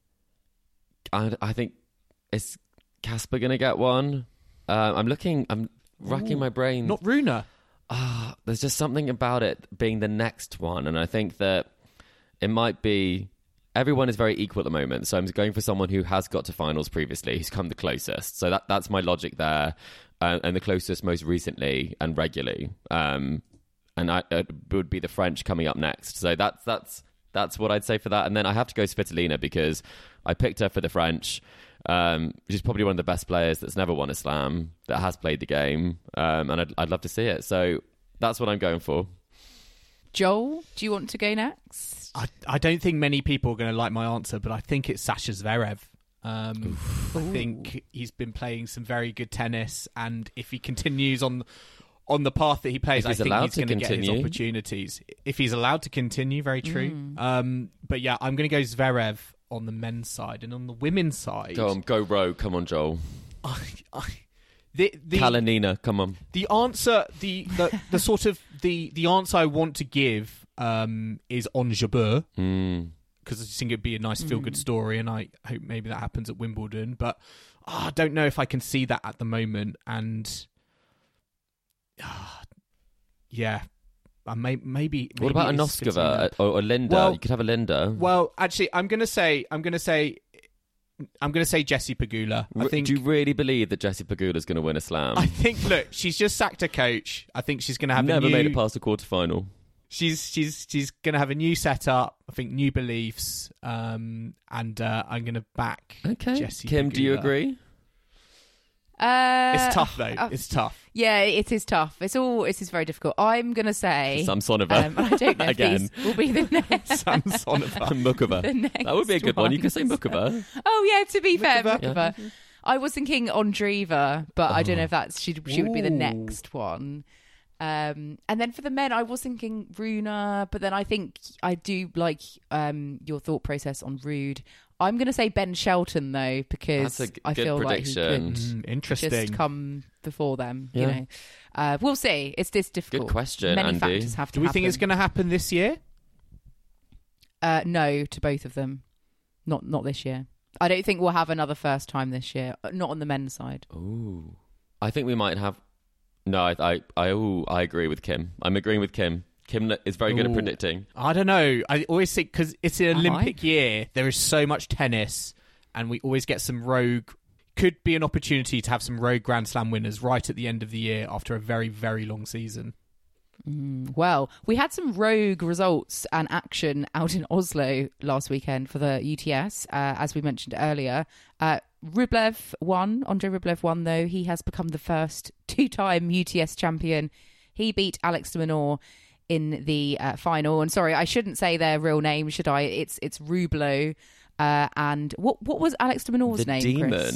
I I think is Casper gonna get one. Uh, I'm looking. I'm racking Ooh, my brain. Not Runa. Ah, there's just something about it being the next one, and I think that it might be. Everyone is very equal at the moment, so I'm going for someone who has got to finals previously, who's come the closest. So that that's my logic there, uh, and the closest most recently and regularly. Um, and I, it would be the French coming up next. So that's that's that's what I'd say for that. And then I have to go Svitolina because I picked her for the French. Um, she's probably one of the best players that's never won a slam, that has played the game, um, and I'd, I'd love to see it. So that's what I'm going for. Joel, do you want to go next? I, I don't think many people are going to like my answer, but I think it's Sasha Zverev. Um, I think he's been playing some very good tennis, and if he continues on on the path that he plays, If he's I think allowed he's to going to get his continue. opportunities. If he's allowed to continue, very true. Mm. Um, but yeah, I'm going to go Zverev on the men's side, and on the women's side, Go on, go row. Come on, Joel. I, I, the the Kalinina, come on. the answer, the, the the sort of the the answer I want to give um, is on Jabeur. Mm. Because I just think it'd be a nice feel-good story, and I hope maybe that happens at Wimbledon. But oh, I don't know if I can see that at the moment. And uh, yeah, uh, may, maybe, maybe. What about a it is Noskova Svitolina. or, or Linda? Well- you could have a Linda. Well, actually, I'm gonna say, I'm gonna say, I'm gonna say Jessie Pegula. I R- think. Do you really believe that Jessie Pegula is going to win a slam? I think. Look, she's just sacked her coach. I think she's gonna have Never a new. made it past the quarterfinal. She's she's she's gonna have a new setup. I think new beliefs. Um, and uh, I'm gonna back. Okay. Jessie Kim, do you Pegula. agree? Uh, It's tough though. uh, It's tough. Yeah, it is tough. It's all. It is very difficult. I'm going to say. Samsonova. Um, I don't know if Again. these will be the next. Samsonova. Mukova. the next That would be a good one. You could say ones. Mukova. Oh yeah, to be fair, Mukova. Mukova. I was thinking Ondriva, but I don't know if that's she. She would be the Ooh. next one. Um, and then for the men, I was thinking Runa, but then I think I do like um, your thought process on Rude. I'm going to say Ben Shelton though, because That's a g- I good feel prediction. like he Mm, could interesting. just come before them. Yeah. You know, uh, we'll see. It's this difficult. question, Many Andy. factors have to. Do we think it's happen. going to happen this year? Uh, no, to both of them. Not not this year. I don't think we'll have another first time this year. Not on the men's side. Ooh. I think we might have... No, I I, I, ooh, I agree with Kim. I'm agreeing with Kim. Kim is very good Ooh. at predicting. I don't know. I always think, because it's an Am Olympic I? year, there is so much tennis, and we always get some rogue... Could be an opportunity to have some rogue Grand Slam winners right at the end of the year after a very, very long season. Mm, well, we had some rogue results and action out in Oslo last weekend for the U T S, uh, as we mentioned earlier. Uh, Rublev won. Andrei Rublev won, though. He has become the first two-time U T S champion. He beat Alex de Minaur in the uh, final. And sorry, I shouldn't say their real name, should I? It's it's Rublev. Uh, and what what was Alex de Minaur's the name, Demon. Chris?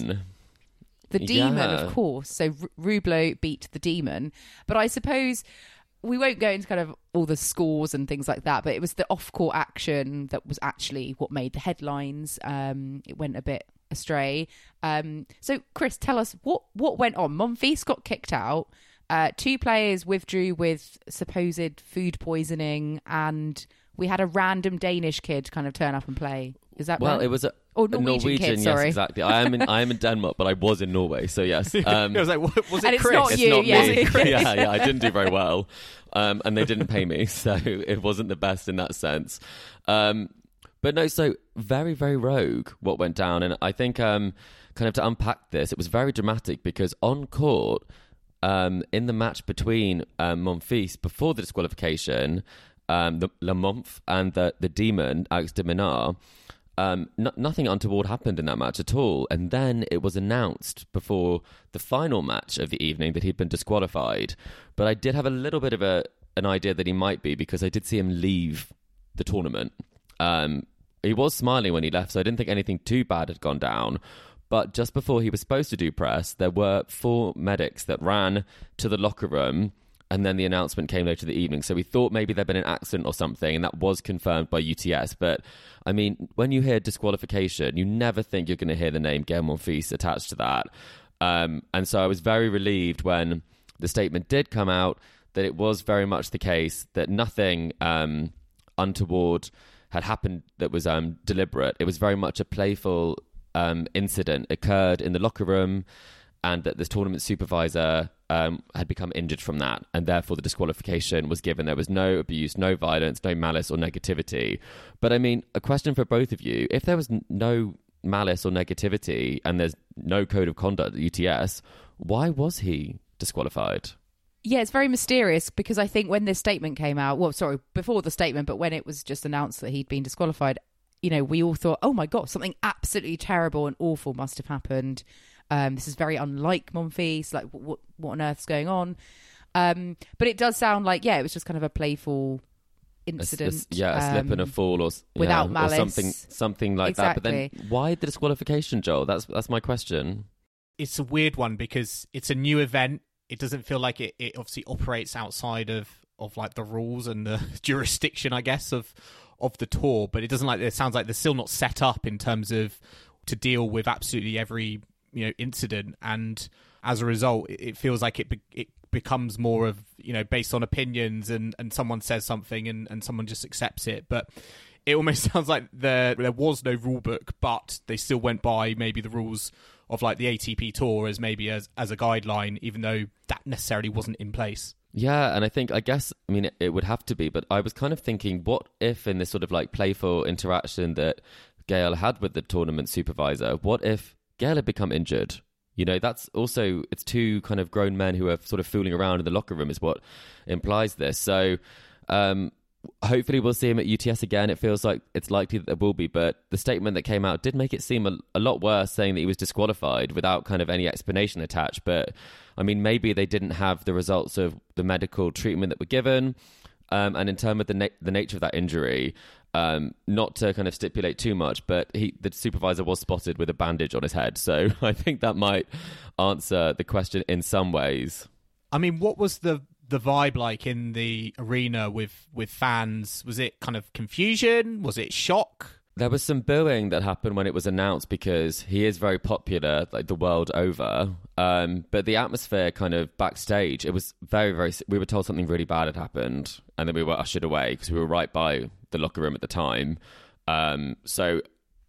The Demon, Yeah. of course. So R- Rublev beat the Demon. But I suppose... We won't go into kind of all the scores and things like that, but it was the off-court action that was actually what made the headlines. Um, it went a bit astray. Um, so, Chris, tell us what, what went on. Monfils got kicked out. Uh, two players withdrew with supposed food poisoning, and we had a random Danish kid kind of turn up and play. Is that Well, right? it was a, Or a Norwegian Norwegian, kid, yes, sorry. exactly. I am in I am in Denmark, but I was in Norway, so yes. Um, I was like, what, was it And it's Chris? not it's you, not yeah. me. yeah, yeah, I didn't do very well, um, and they didn't pay me, so it wasn't the best in that sense. Um, but no, so very, very rogue what went down, and I think um, kind of to unpack this, it was very dramatic because on court, um, in the match between um, Monfils before the disqualification, um, the Le Monf and the the Demon Alex de Minaur. Um, no, nothing untoward happened in that match at all. And then it was announced before the final match of the evening that he'd been disqualified. But I did have a little bit of a an idea that he might be, because I did see him leave the tournament. Um, he was smiling when he left, so I didn't think anything too bad had gone down. But just before he was supposed to do press, there were four medics that ran to the locker room, and then the announcement came later in the evening. So we thought maybe there'd been an accident or something, and that was confirmed by U T S. But, I mean, when you hear disqualification, you never think you're going to hear the name Gael Monfils attached to that. Um, and so I was very relieved when the statement did come out that it was very much the case that nothing um, untoward had happened that was um, deliberate. It was very much a playful um, incident occurred in the locker room, and that this tournament supervisor um, had become injured from that, and therefore the disqualification was given. There was no abuse, no violence, no malice or negativity. But I mean, a question for both of you. If there was n- no malice or negativity and there's no code of conduct at U T S, why was he disqualified? Yeah, it's very mysterious, because I think when this statement came out, well, sorry, before the statement, but when it was just announced that he'd been disqualified, you know, we all thought, oh my God, something absolutely terrible and awful must have happened. Um, this is very unlike Monfils. Like, what what on earth's going on? Um, but it does sound like, yeah, it was just kind of a playful incident. A, a, yeah, a slip um, and a fall, or without yeah, malice. or something, something like that. But Exactly. then, why the disqualification, Joel? That's that's my question. It's a weird one because it's a new event. It doesn't feel like it, it obviously operates outside of, of like the rules and the jurisdiction, I guess, of of the tour. But it doesn't like it sounds like they're still not set up in terms of to deal with absolutely every, you know, incident, and as a result, it, it feels like it be, it becomes more of, you know, based on opinions, and, and someone says something and, and someone just accepts it. But it almost sounds like there there was no rule book, but they still went by maybe the rules of like the A T P Tour as maybe as as a guideline, even though that necessarily wasn't in place. Yeah, and I think, I guess, I mean, it, it would have to be, but I was kind of thinking, what if in this sort of like playful interaction that Gael had with the tournament supervisor, what if Gael had become injured? You know, that's also, it's two kind of grown men who are sort of fooling around in the locker room is what implies this. So um, hopefully we'll see him at U T S again. It feels like it's likely that there will be, but the statement that came out did make it seem a, a lot worse, saying that he was disqualified without kind of any explanation attached. But I mean, maybe they didn't have the results of the medical treatment that were given. Um, and in terms of the, na- the nature of that injury, um, not to kind of stipulate too much, but he, the supervisor was spotted with a bandage on his head. So I think that might answer the question in some ways. I mean, what was the the vibe like in the arena with, with fans? Was it kind of confusion? Was it shock? There was some booing that happened when it was announced because he is very popular, like the world over. Um, but the atmosphere kind of backstage, it was very, very... We were told something really bad had happened, and then we were ushered away because we were right by the locker room at the time. Um, so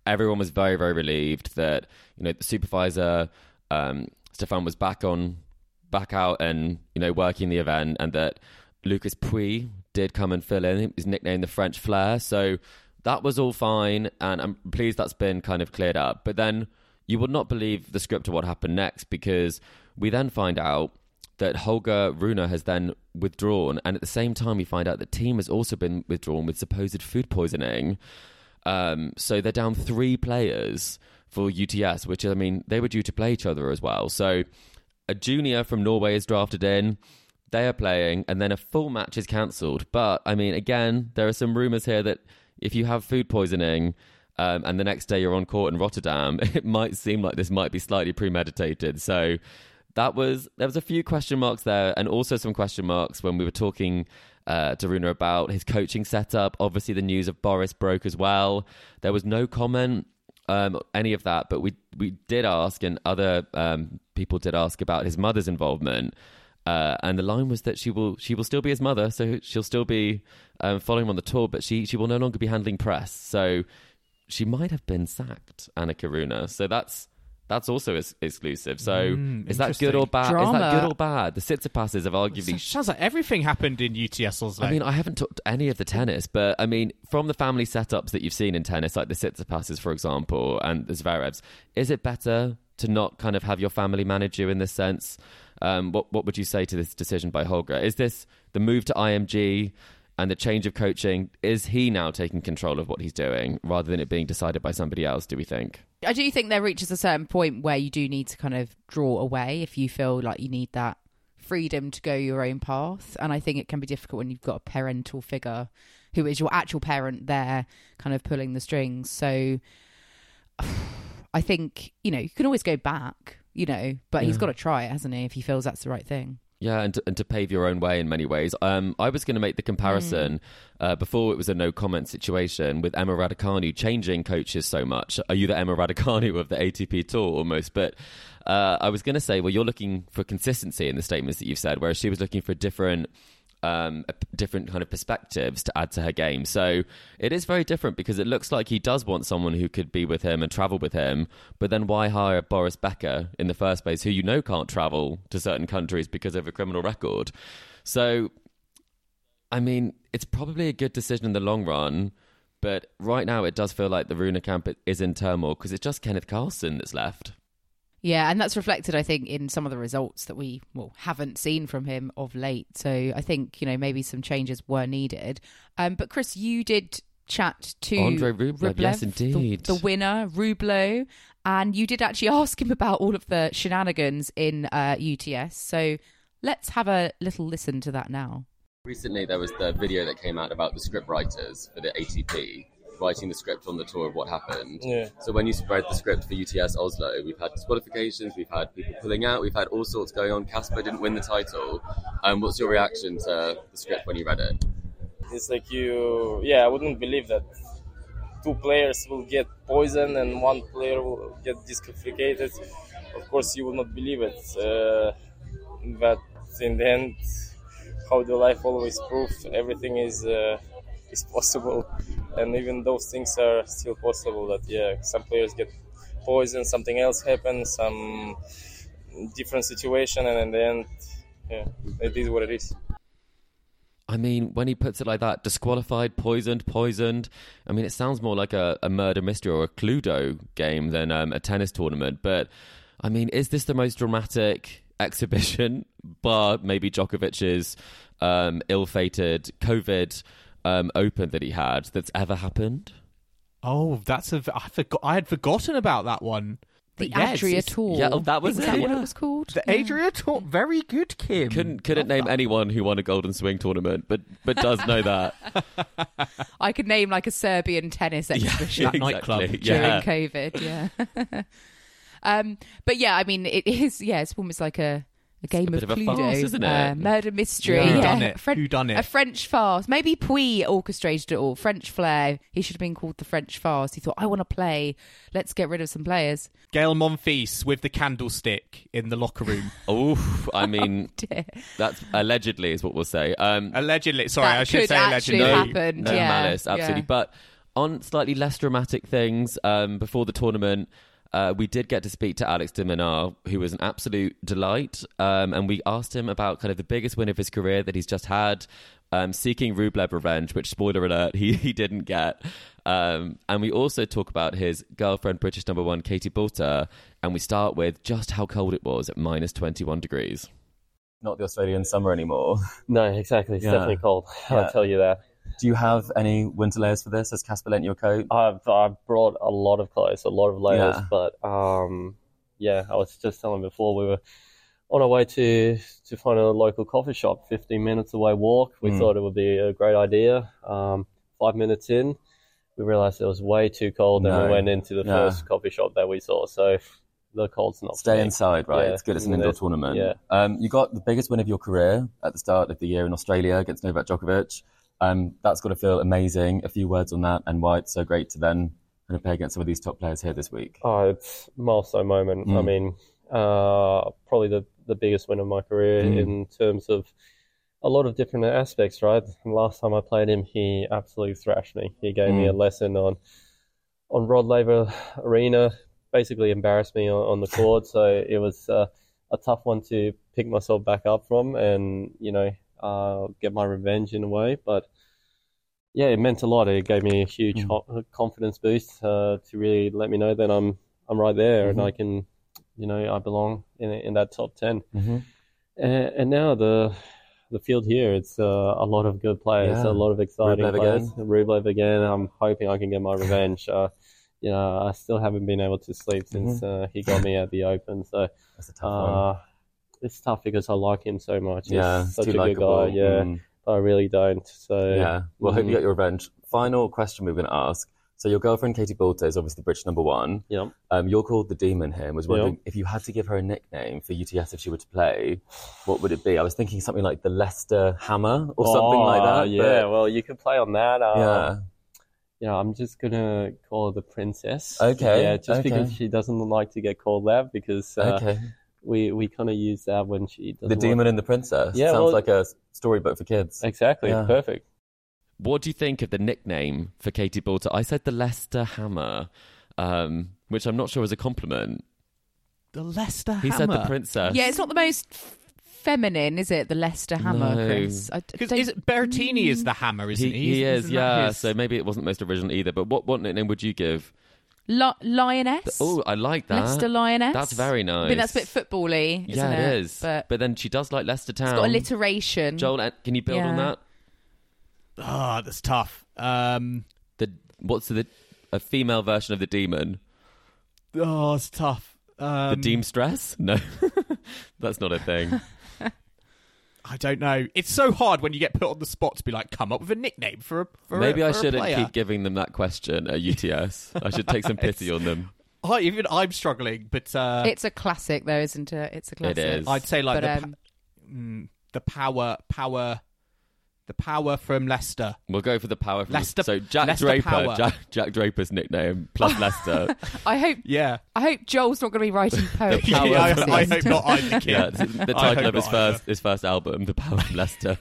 everyone was very, very relieved that, you know, the supervisor, um, Stefan, was back on, back out and, you know, working the event, and that Lucas Pouille did come and fill in. He was nicknamed the French Flair. So that was all fine, and I'm pleased that's been kind of cleared up. But then you would not believe the script of what happened next, because we then find out that Holger Rune has then withdrawn, and at the same time we find out the team has also been withdrawn with supposed food poisoning. Um, so they're down three players for U T S, which, I mean, they were due to play each other as well. So a junior from Norway is drafted in, they are playing, and then a full match is cancelled. But, I mean, again, there are some rumours here that if you have food poisoning um, and the next day you're on court in Rotterdam, it might seem like this might be slightly premeditated. So that was there was a few question marks there, and also some question marks when we were talking uh, to Rune about his coaching setup. Obviously, the news of Boris broke as well. There was no comment, um, any of that, but we we did ask, and other um, people did ask about his mother's involvement. Uh, and the line was that she will she will still be his mother, so she'll still be um, following him on the tour, but she, she will no longer be handling press. So she might have been sacked, Annika Rune. So that's that's also is exclusive. So mm, is that good or bad? Drama. Is that good or bad? The Tsitsipas's have arguably... Sounds like everything happened in U T S Oslo. I mean, I haven't talked any of the tennis, but I mean, from the family setups that you've seen in tennis, like the Tsitsipas's, for example, and the Zverevs, is it better to not kind of have your family manage you in this sense? Um, what what would you say to this decision by Holger? Is this the move to I M G and the change of coaching? Is he now taking control of what he's doing rather than it being decided by somebody else, do we think? I do think there reaches a certain point where you do need to kind of draw away if you feel like you need that freedom to go your own path. And I think it can be difficult when you've got a parental figure who is your actual parent there kind of pulling the strings. So I think, you know, you can always go back, you know, but Yeah. he's got to try it, hasn't he, if he feels that's the right thing. Yeah, and to, and to pave your own way in many ways. Um, I was going to make the comparison mm. uh, before it was a no-comment situation with Emma Raducanu changing coaches so much. Are you the Emma Raducanu of the A T P Tour almost? But uh, I was going to say, well, you're looking for consistency in the statements that you've said, whereas she was looking for different... Um, different kind of perspectives to add to her game. So it is very different because it looks like he does want someone who could be with him and travel with him, but then why hire Boris Becker in the first place, who you know can't travel to certain countries because of a criminal record? So, I mean, it's probably a good decision in the long run, but right now it does feel like the Rune camp is in turmoil because it's just Kenneth Carlsen that's left. Yeah, and that's reflected, I think, in some of the results that we well haven't seen from him of late. So I think, you know, maybe some changes were needed. Um, but Chris, you did chat to Andre Rublev, yes, indeed, the, the winner, Rublev, and you did actually ask him about all of the shenanigans in uh, U T S. So let's have a little listen to that now. Recently, there was the video that came out about the script writers for the A T P. Writing the script on the tour of what happened. Yeah. So when you spread the script for U T S Oslo, we've had disqualifications, we've had people pulling out, we've had all sorts going on. Casper didn't win the title. Um, what's your reaction to the script when you read it? It's like you, yeah, I wouldn't believe that two players will get poisoned and one player will get disqualified. Of course, you will not believe it. Uh, but in the end, how the life always proves, everything is uh, is possible. And even those things are still possible, that, yeah, some players get poisoned, something else happens, some different situation, and in the end, yeah, it is what it is. I mean, when he puts it like that, disqualified, poisoned, poisoned, I mean, it sounds more like a, a murder mystery or a Cluedo game than um, a tennis tournament. But, I mean, is this the most dramatic exhibition, bar maybe Djokovic's um, ill-fated COVID Um, open that he had that's ever happened? Oh, that's a. I forgot. I had forgotten about that one. The But yes, Adria it's- Tour. Yeah, oh, that was Is it, that what yeah. it was called? The Yeah. Adria Tour. Very good, Kim. Couldn't couldn't Love name that. anyone who won a Golden Swing tournament, but but does know that. I could name like a Serbian tennis exhibition That nightclub. exactly. during Yeah. COVID. Yeah. um, but yeah, I mean, it is. Yeah, it's almost like a. A game a bit of of a Cluedo, farce, isn't it? Uh, murder mystery. Yeah. Who yeah. done it? A Fren- Who done it? A French farce. Maybe Pouille orchestrated it all. French flair. He should have been called the French farce. He thought, I want to play. Let's get rid of some players. Gail Monfils with the candlestick in the locker room. Oh, I mean, Dear. that's allegedly is what we'll say. Um, Allegedly. Sorry, That I should could say actually allegedly. have happened. no yeah. malice, absolutely. Yeah. But on slightly less dramatic things, um, before the tournament, uh, we did get to speak to Alex de Minaur, who was an absolute delight. Um, and we asked him about kind of the biggest win of his career that he's just had, um, seeking Rublev revenge, which, spoiler alert, he, he didn't get. Um, and we also talk about his girlfriend, British number one, Katie Boulter. And we start with just how cold it was at minus twenty-one degrees. Not the Australian summer anymore. No, exactly. It's Yeah. definitely cold. Yeah. I'll tell you that. Do you have any winter layers for this? Has Casper lent you a coat? I've I've brought a lot of clothes, a lot of layers, Yeah. but um, yeah, I was just telling before we were on our way to to find a local coffee shop, fifteen minutes away walk. We Mm. thought it would be a great idea. Um, five minutes in, we realised it was way too cold, and No. we went into the Yeah. first coffee shop that we saw. So the cold's not. Stay for me. inside, right? Yeah. It's good. It's an And indoor it- tournament. Yeah. Um, you got the biggest win of your career at the start of the year in Australia against Novak Djokovic. Um, that's got to feel amazing. A few words on that and why it's so great to then kind of play against some of these top players here this week. Oh, it's a milestone moment. I Mm. mean, uh, probably the, the biggest win of my career Mm. in terms of a lot of different aspects, right? And last time I played him, he absolutely thrashed me. He gave me a Mm. lesson on on Rod Laver Arena, basically embarrassed me on, on the court. So it was uh, a tough one to pick myself back up from and, you know, uh, get my revenge in a way. But yeah, it meant a lot. It gave me a huge Mm. ho- confidence boost uh, to really let me know that I'm I'm right there Mhm. and I can, you know, I belong in in that top ten. Mm-hmm. And, and now the the field here, it's uh, a lot of good players, Yeah. a lot of exciting Rublev players. again. Rublev again. I'm hoping I can get my revenge. Uh, you know, I still haven't been able to sleep Mm-hmm. since uh, he got me at the Open. So That's a tough one. uh, it's tough because I like him so much. Yeah, He's such too a good likeable. guy. Yeah, Mm. but I really don't. So Yeah. Well, hope you mm, get your revenge. Final question we we're going to ask. So your girlfriend, Katie Boulter, is obviously British number one. yeah. Um, you're called the Demon here. And was wondering Yeah. if you had to give her a nickname for U T S if she were to play, what would it be? I was thinking something like the Leicester Hammer or something like Oh, that. Yeah, but- well, you could play on that. Um, yeah. Yeah, I'm just gonna call her the princess. Okay, Yeah, just okay. because she doesn't like to get called that, because uh, Okay. we we kind of use that when she doesn't. The want- Demon and the Princess. Yeah, Sounds well- like a storybook for kids. Exactly, Yeah. perfect. What do you think of the nickname for Katie Boulter? I said the Leicester Hammer, um, which I'm not sure is a compliment. The Leicester He Hammer. said the princess. Yeah, it's not the most f- feminine, is it? The Leicester Hammer, No. Chris. I d- Because don't- is it Berrettini is the hammer, isn't he? he is, Isn't that yeah. his- So maybe it wasn't most original either. But what, what nickname would you give? Li- Lioness. Oh, I like that. Leicester Lioness. That's very nice. I mean, that's a bit football-y, isn't yeah, it? it is. But, But then she does like Leicester Town. it's got alliteration. Joel, uh, can you build on Yeah. that? Ah, that's tough. Um, The what's the a female version of the demon? oh, it's tough. Um, The Deem Stress? No, that's not a thing. I don't know. It's so hard when you get put on the spot to be like, come up with a nickname for a for Maybe I I shouldn't keep giving them that question at U T S. I should take some pity on them. I, even I'm struggling, but uh, It's a classic, though, isn't it? It's a classic. is. I'd say like But, the, um, pa- mm, the power, power, the power from Leicester. We'll go for the power from Leicester- So Jack Leicester Draper, power. Jack, Jack Draper's nickname plus Leicester. I hope. Yeah, I hope Joel's not going to be writing poetry. power yeah I, from I Leicester. hope not either, kid. Yeah, this is the I title hope of his not first either. his first album, The Power of Leicester.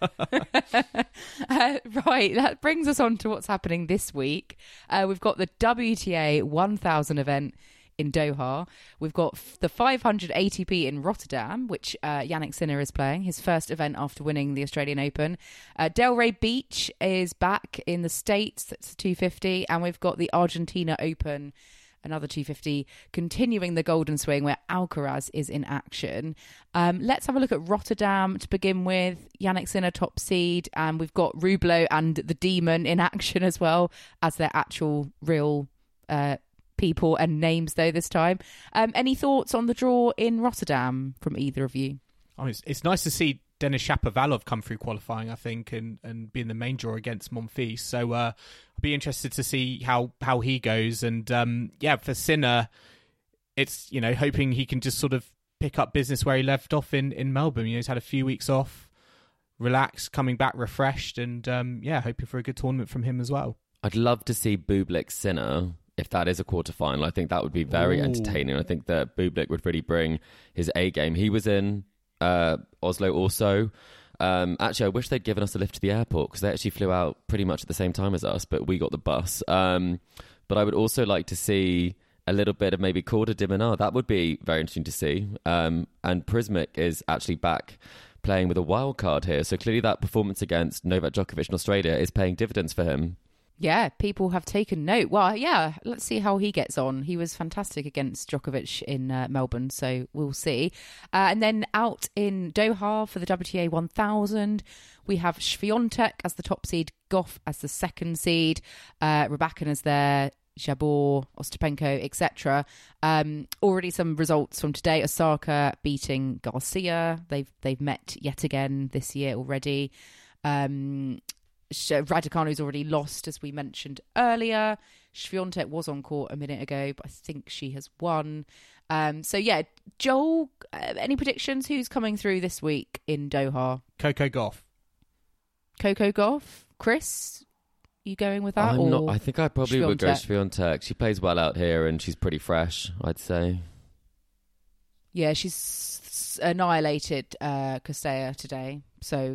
Uh, right, that brings us on to what's happening this week. Uh, we've got the W T A one thousand event in Doha. We've got f- the five hundred A T P in Rotterdam, which uh, Yannick Sinner is playing, his first event after winning the Australian Open. Uh, Delray Beach is back in the States, that's two fifty, and we've got the Argentina Open, another two fifty, continuing the Golden Swing where Alcaraz is in action. Um, let's have a look at Rotterdam to begin with. Yannick Sinner top seed, and we've got Rublev and the Demon in action as well as their actual real uh, people and names though this time. Um, any thoughts on the draw in Rotterdam from either of you? I mean, it's, it's nice to see Denis Shapovalov come through qualifying, I think, and, and be in the main draw against Monfils. So uh, I'll be interested to see how, how he goes. And um, yeah, for Sinner, it's, you know, hoping he can just sort of pick up business where he left off in, in Melbourne. You know, he's had a few weeks off, relaxed, coming back refreshed, and um, yeah, hoping for a good tournament from him as well. I'd love to see Bublik Sinner if that is a quarterfinal. I think that would be very Ooh. entertaining. I think that Bublik would really bring his A game. He was in uh, Oslo also. Um, actually, I wish they'd given us a lift to the airport because they actually flew out pretty much at the same time as us, but we got the bus. Um, but I would also like to see a little bit of maybe Corda de Menard. That would be very interesting to see. Um, and Prismic is actually back playing with a wild card here. So clearly that performance against Novak Djokovic in Australia is paying dividends for him. Yeah, people have taken note. Well, yeah, let's see how he gets on. He was fantastic against Djokovic in uh, Melbourne, so we'll see. Uh, and then out in Doha for the W T A one thousand, we have Swiatek as the top seed, Goff as the second seed, uh, Rybakina is there, Jabeur, Ostapenko, et cetera. Um, already some results from today. Osaka beating Garcia. They've they've met yet again this year already. Um, Raducanu's already lost, as we mentioned earlier. Swiatek was on court a minute ago, but I think she has won. Um, so yeah, Joel, uh, any predictions? Who's coming through this week in Doha? Coco Gauff. Coco Gauff. Chris, you going with that? I'm or not, I think I probably Swiatek? would go Swiatek. She plays well out here and she's pretty fresh, I'd say. Yeah, she's annihilated uh, Castella today. So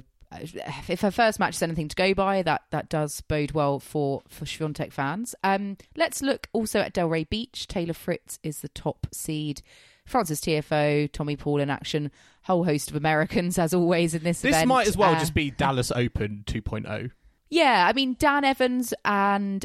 if her first match is anything to go by, that that does bode well for, for Swiatek fans. Um, let's look also at Delray Beach. Taylor Fritz is the top seed. Frances Tiafoe, Tommy Paul in action. Whole host of Americans, as always, in this, this event. This might as well uh, just be Dallas Open two point oh. Yeah, I mean, Dan Evans and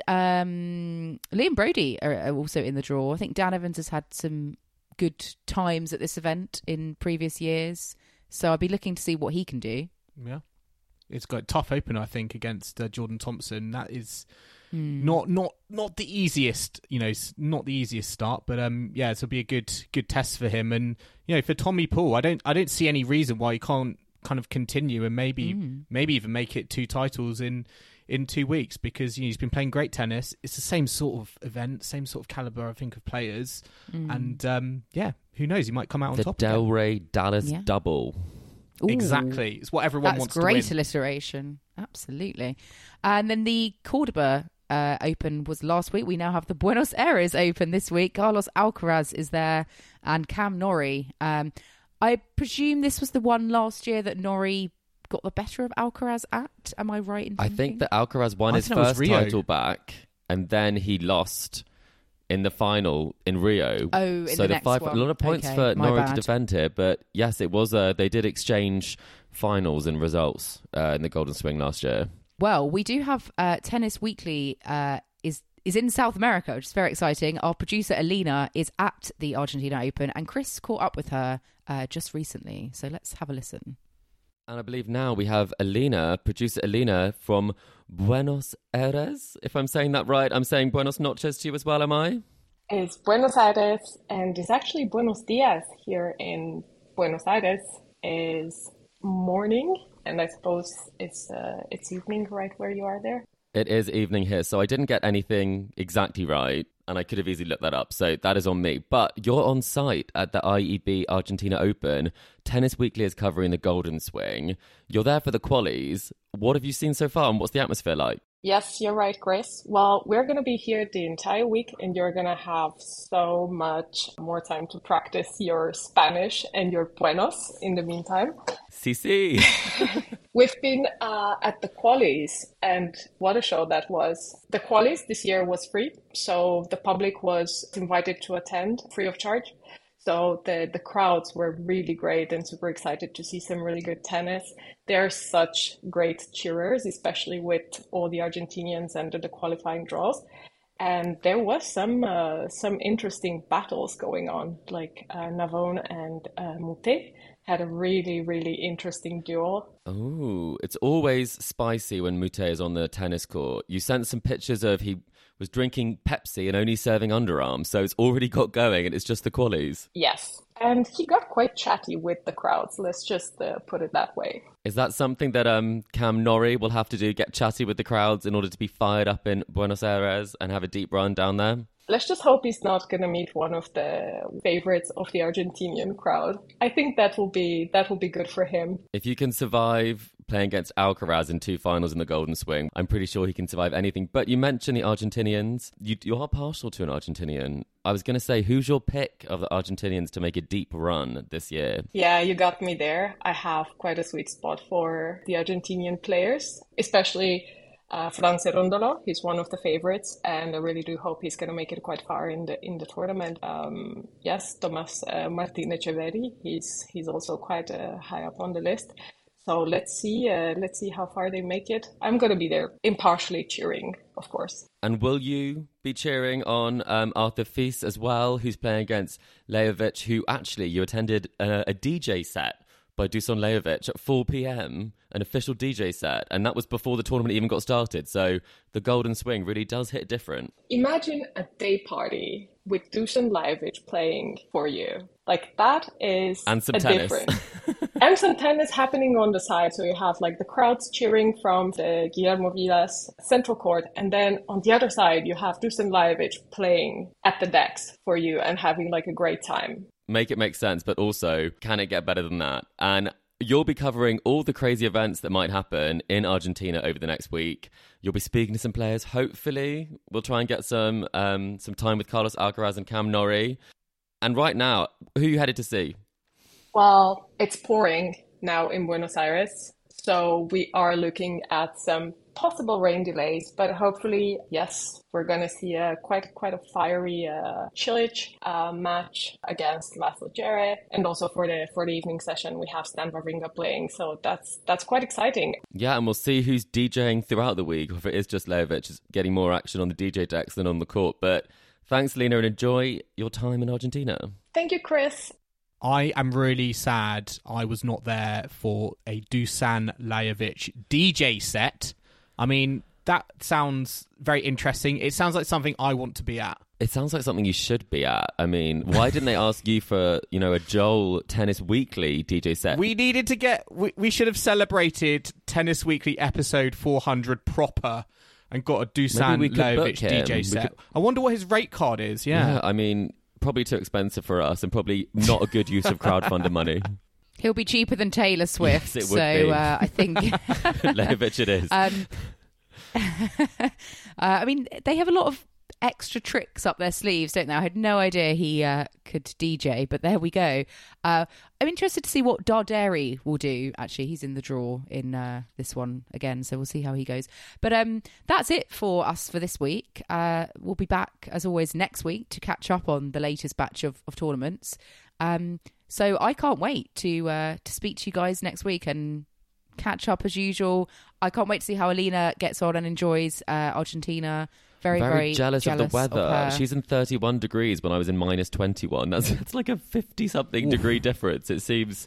um, Liam Brody are, are also in the draw. I think Dan Evans has had some good times at this event in previous years. So I'd be looking to see what he can do. Yeah. It's got a tough opener, I think, against uh, Jordan Thompson. That is mm. not not not the easiest, you know, not the easiest start, but um, yeah, it'll be a good good test for him. And you know, for Tommy Paul, I don't I don't see any reason why he can't kind of continue and maybe mm. maybe even make it two titles in in two weeks because you know, he's been playing great tennis. It's the same sort of event, same sort of caliber, I think, of players. Mm. And um, yeah, who knows? He might come out on the top. The Delray again. Dallas yeah. double. Ooh, exactly. It's what everyone that's wants great to win. alliteration. Absolutely. And then the Cordoba uh, Open was last week. We now have the Buenos Aires Open this week. Carlos Alcaraz is there and Cam Norrie. Um, I presume this was the one last year that Norrie got the better of Alcaraz at. Am I right in thinking? I think that Alcaraz won I his first title back and then he lost in the final in Rio. Oh, in so the, the next five, one. a lot of points okay, for my Norrie bad. to defend here, but yes, it was. Uh, they did exchange finals and results uh, in the Golden Swing last year. Well, we do have uh, Tennis Weekly uh, is is in South America, which is very exciting. Our producer Alina is at the Argentina Open, and Chris caught up with her uh, just recently. So let's have a listen. And I believe now we have Alina, producer Alina from Buenos Aires. If I'm saying that right, I'm saying Buenos noches to you as well, am I? It's Buenos Aires, and it's actually Buenos Dias here in Buenos Aires. Is morning, and I suppose it's uh, it's evening right where you are there. It is evening here, so I didn't get anything exactly right, and I could have easily looked that up, so that is on me. But you're on site at the I E B Argentina Open. Tennis Weekly is covering the Golden Swing. You're there for the qualies. What have you seen so far, and what's the atmosphere like? Yes, you're right, Chris. Well, we're going to be here the entire week, and you're going to have so much more time to practice your Spanish and your buenos in the meantime. Si, si. We've been uh, at the qualies, and what a show that was. The qualies this year was free, so the public was invited to attend free of charge. So the, the crowds were really great and super excited to see some really good tennis. They're such great cheerers, especially with all the Argentinians under the qualifying draws. And there was some uh, some interesting battles going on, like uh, Navone and uh, Mute had a really, really interesting duel. Oh, it's always spicy when Mute is on the tennis court. You sent some pictures of he was drinking Pepsi and only serving underarms, so it's already got going and it's just the qualies. Yes, and he got quite chatty with the crowds, let's just uh, put it that way. Is that something that um, Cam Norrie will have to do, get chatty with the crowds in order to be fired up in Buenos Aires and have a deep run down there? Let's just hope he's not going to meet one of the favorites of the Argentinian crowd. I think that will be that will be good for him. If you can survive playing against Alcaraz in two finals in the Golden Swing. I'm pretty sure he can survive anything. But you mentioned the Argentinians. You, you are partial to an Argentinian. I was going to say, who's your pick of the Argentinians to make a deep run this year? Yeah, you got me there. I have quite a sweet spot for the Argentinian players, especially uh, Fran Cerúndolo. He's one of the favorites, and I really do hope he's going to make it quite far in the in the tournament. Um, yes, Tomás uh, Martín Echeverri. He's he's also quite uh, high up on the list. So let's see, uh, let's see how far they make it. I'm going to be there, impartially cheering, of course. And will you be cheering on um, Arthur Fils as well, who's playing against Lajovic, who actually you attended a, a D J set by Dusan Lajovic at four p.m, an official D J set, and that was before the tournament even got started. So the Golden Swing really does hit different. Imagine a day party with Dusan Lajovic playing for you. Like, that is and some a tennis. difference. And some tennis happening on the side. So you have like the crowds cheering from the Guillermo Vilas central court. And then on the other side, you have Dusan Lajovic playing at the decks for you and having like a great time. Make it make sense, but also, can it get better than that? And you'll be covering all the crazy events that might happen in Argentina over the next week. You'll be speaking to some players. Hopefully, we'll try and get some um, some time with Carlos Alcaraz and Cam Norrie. And right now, who are you headed to see? Well, it's pouring now in Buenos Aires, so we are looking at some possible rain delays, but hopefully, yes, we're going to see a quite quite a fiery uh, Cilic uh, match against Laslo Djere, and also for the for the evening session we have Stan Wawrinka playing, so that's that's quite exciting. Yeah, and we'll see who's DJing throughout the week, or if it is just Lajovic getting more action on the D J decks than on the court. But thanks, Lena, and enjoy your time in Argentina. Thank you, Chris. I am really sad I was not there for a Dusan Lajovic D J set. I mean, that sounds very interesting. It sounds like something I want to be at. It sounds like something you should be at. I mean, why didn't they ask you for, you know, a Joel Tennis Weekly D J set? We needed to get... We, we should have celebrated Tennis Weekly episode four hundred proper and got a Dusan Lajovic D J set. Could... I wonder what his rate card is, yeah. Yeah, I mean... Probably too expensive for us and probably not a good use of crowdfunder money. He'll be cheaper than Taylor Swift, yes, it would so be. Uh, I think... Lajovic it is. Um, uh, I mean, they have a lot of extra tricks up their sleeves, don't they? I had no idea he uh, could D J, but there we go. Uh, I'm interested to see what Darderi will do. Actually, he's in the draw in uh, this one again, so we'll see how he goes. But um, that's it for us for this week. Uh, we'll be back, as always, next week to catch up on the latest batch of, of tournaments. Um, so I can't wait to uh, to speak to you guys next week and catch up as usual. I can't wait to see how Alina gets on and enjoys uh, Argentina. Very, very, very jealous, jealous of the weather. Of She's in thirty-one degrees when I was in minus twenty-one. That's, that's like a fifty-something degree difference. It seems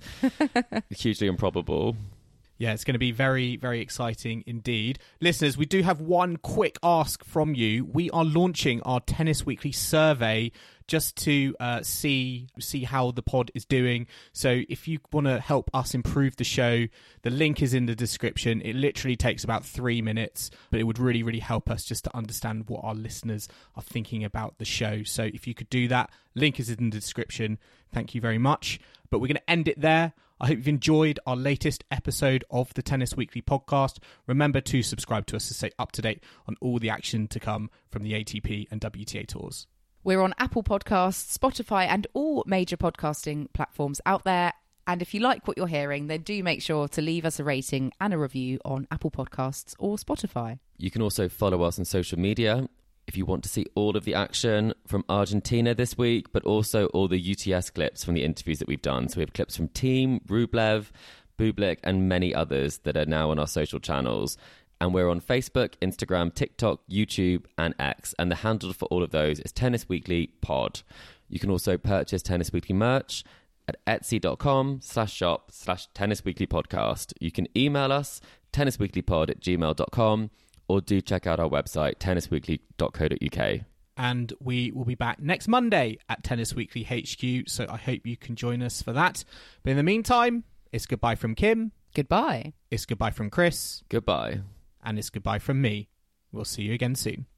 hugely improbable. Yeah, it's going to be very, very exciting indeed. Listeners, we do have one quick ask from you. We are launching our Tennis Weekly survey just to uh, see see how the pod is doing. So if you want to help us improve the show, the link is in the description. It literally takes about three minutes, but it would really, really help us just to understand what our listeners are thinking about the show. So if you could do that, link is in the description. Thank you very much. But we're going to end it there. I hope you've enjoyed our latest episode of the Tennis Weekly podcast. Remember to subscribe to us to stay up to date on all the action to come from the A T P and W T A tours. We're on Apple Podcasts, Spotify, and all major podcasting platforms out there. And if you like what you're hearing, then do make sure to leave us a rating and a review on Apple Podcasts or Spotify. You can also follow us on social media if you want to see all of the action from Argentina this week, but also all the U T S clips from the interviews that we've done. So we have clips from Thiem, Rublev, Bublik, and many others that are now on our social channels. And we're on Facebook, Instagram, TikTok, YouTube, and X. And the handle for all of those is Tennis Weekly Pod. You can also purchase Tennis Weekly merch at etsy.com slash shop slash Tennis Weekly Podcast. You can email us, tennisweeklypod at gmail dot com, or do check out our website, tennis weekly dot co dot uk. And we will be back next Monday at Tennis Weekly H Q, so I hope you can join us for that. But in the meantime, it's goodbye from Kim. Goodbye. It's goodbye from Chris. Goodbye. And it's goodbye from me. We'll see you again soon.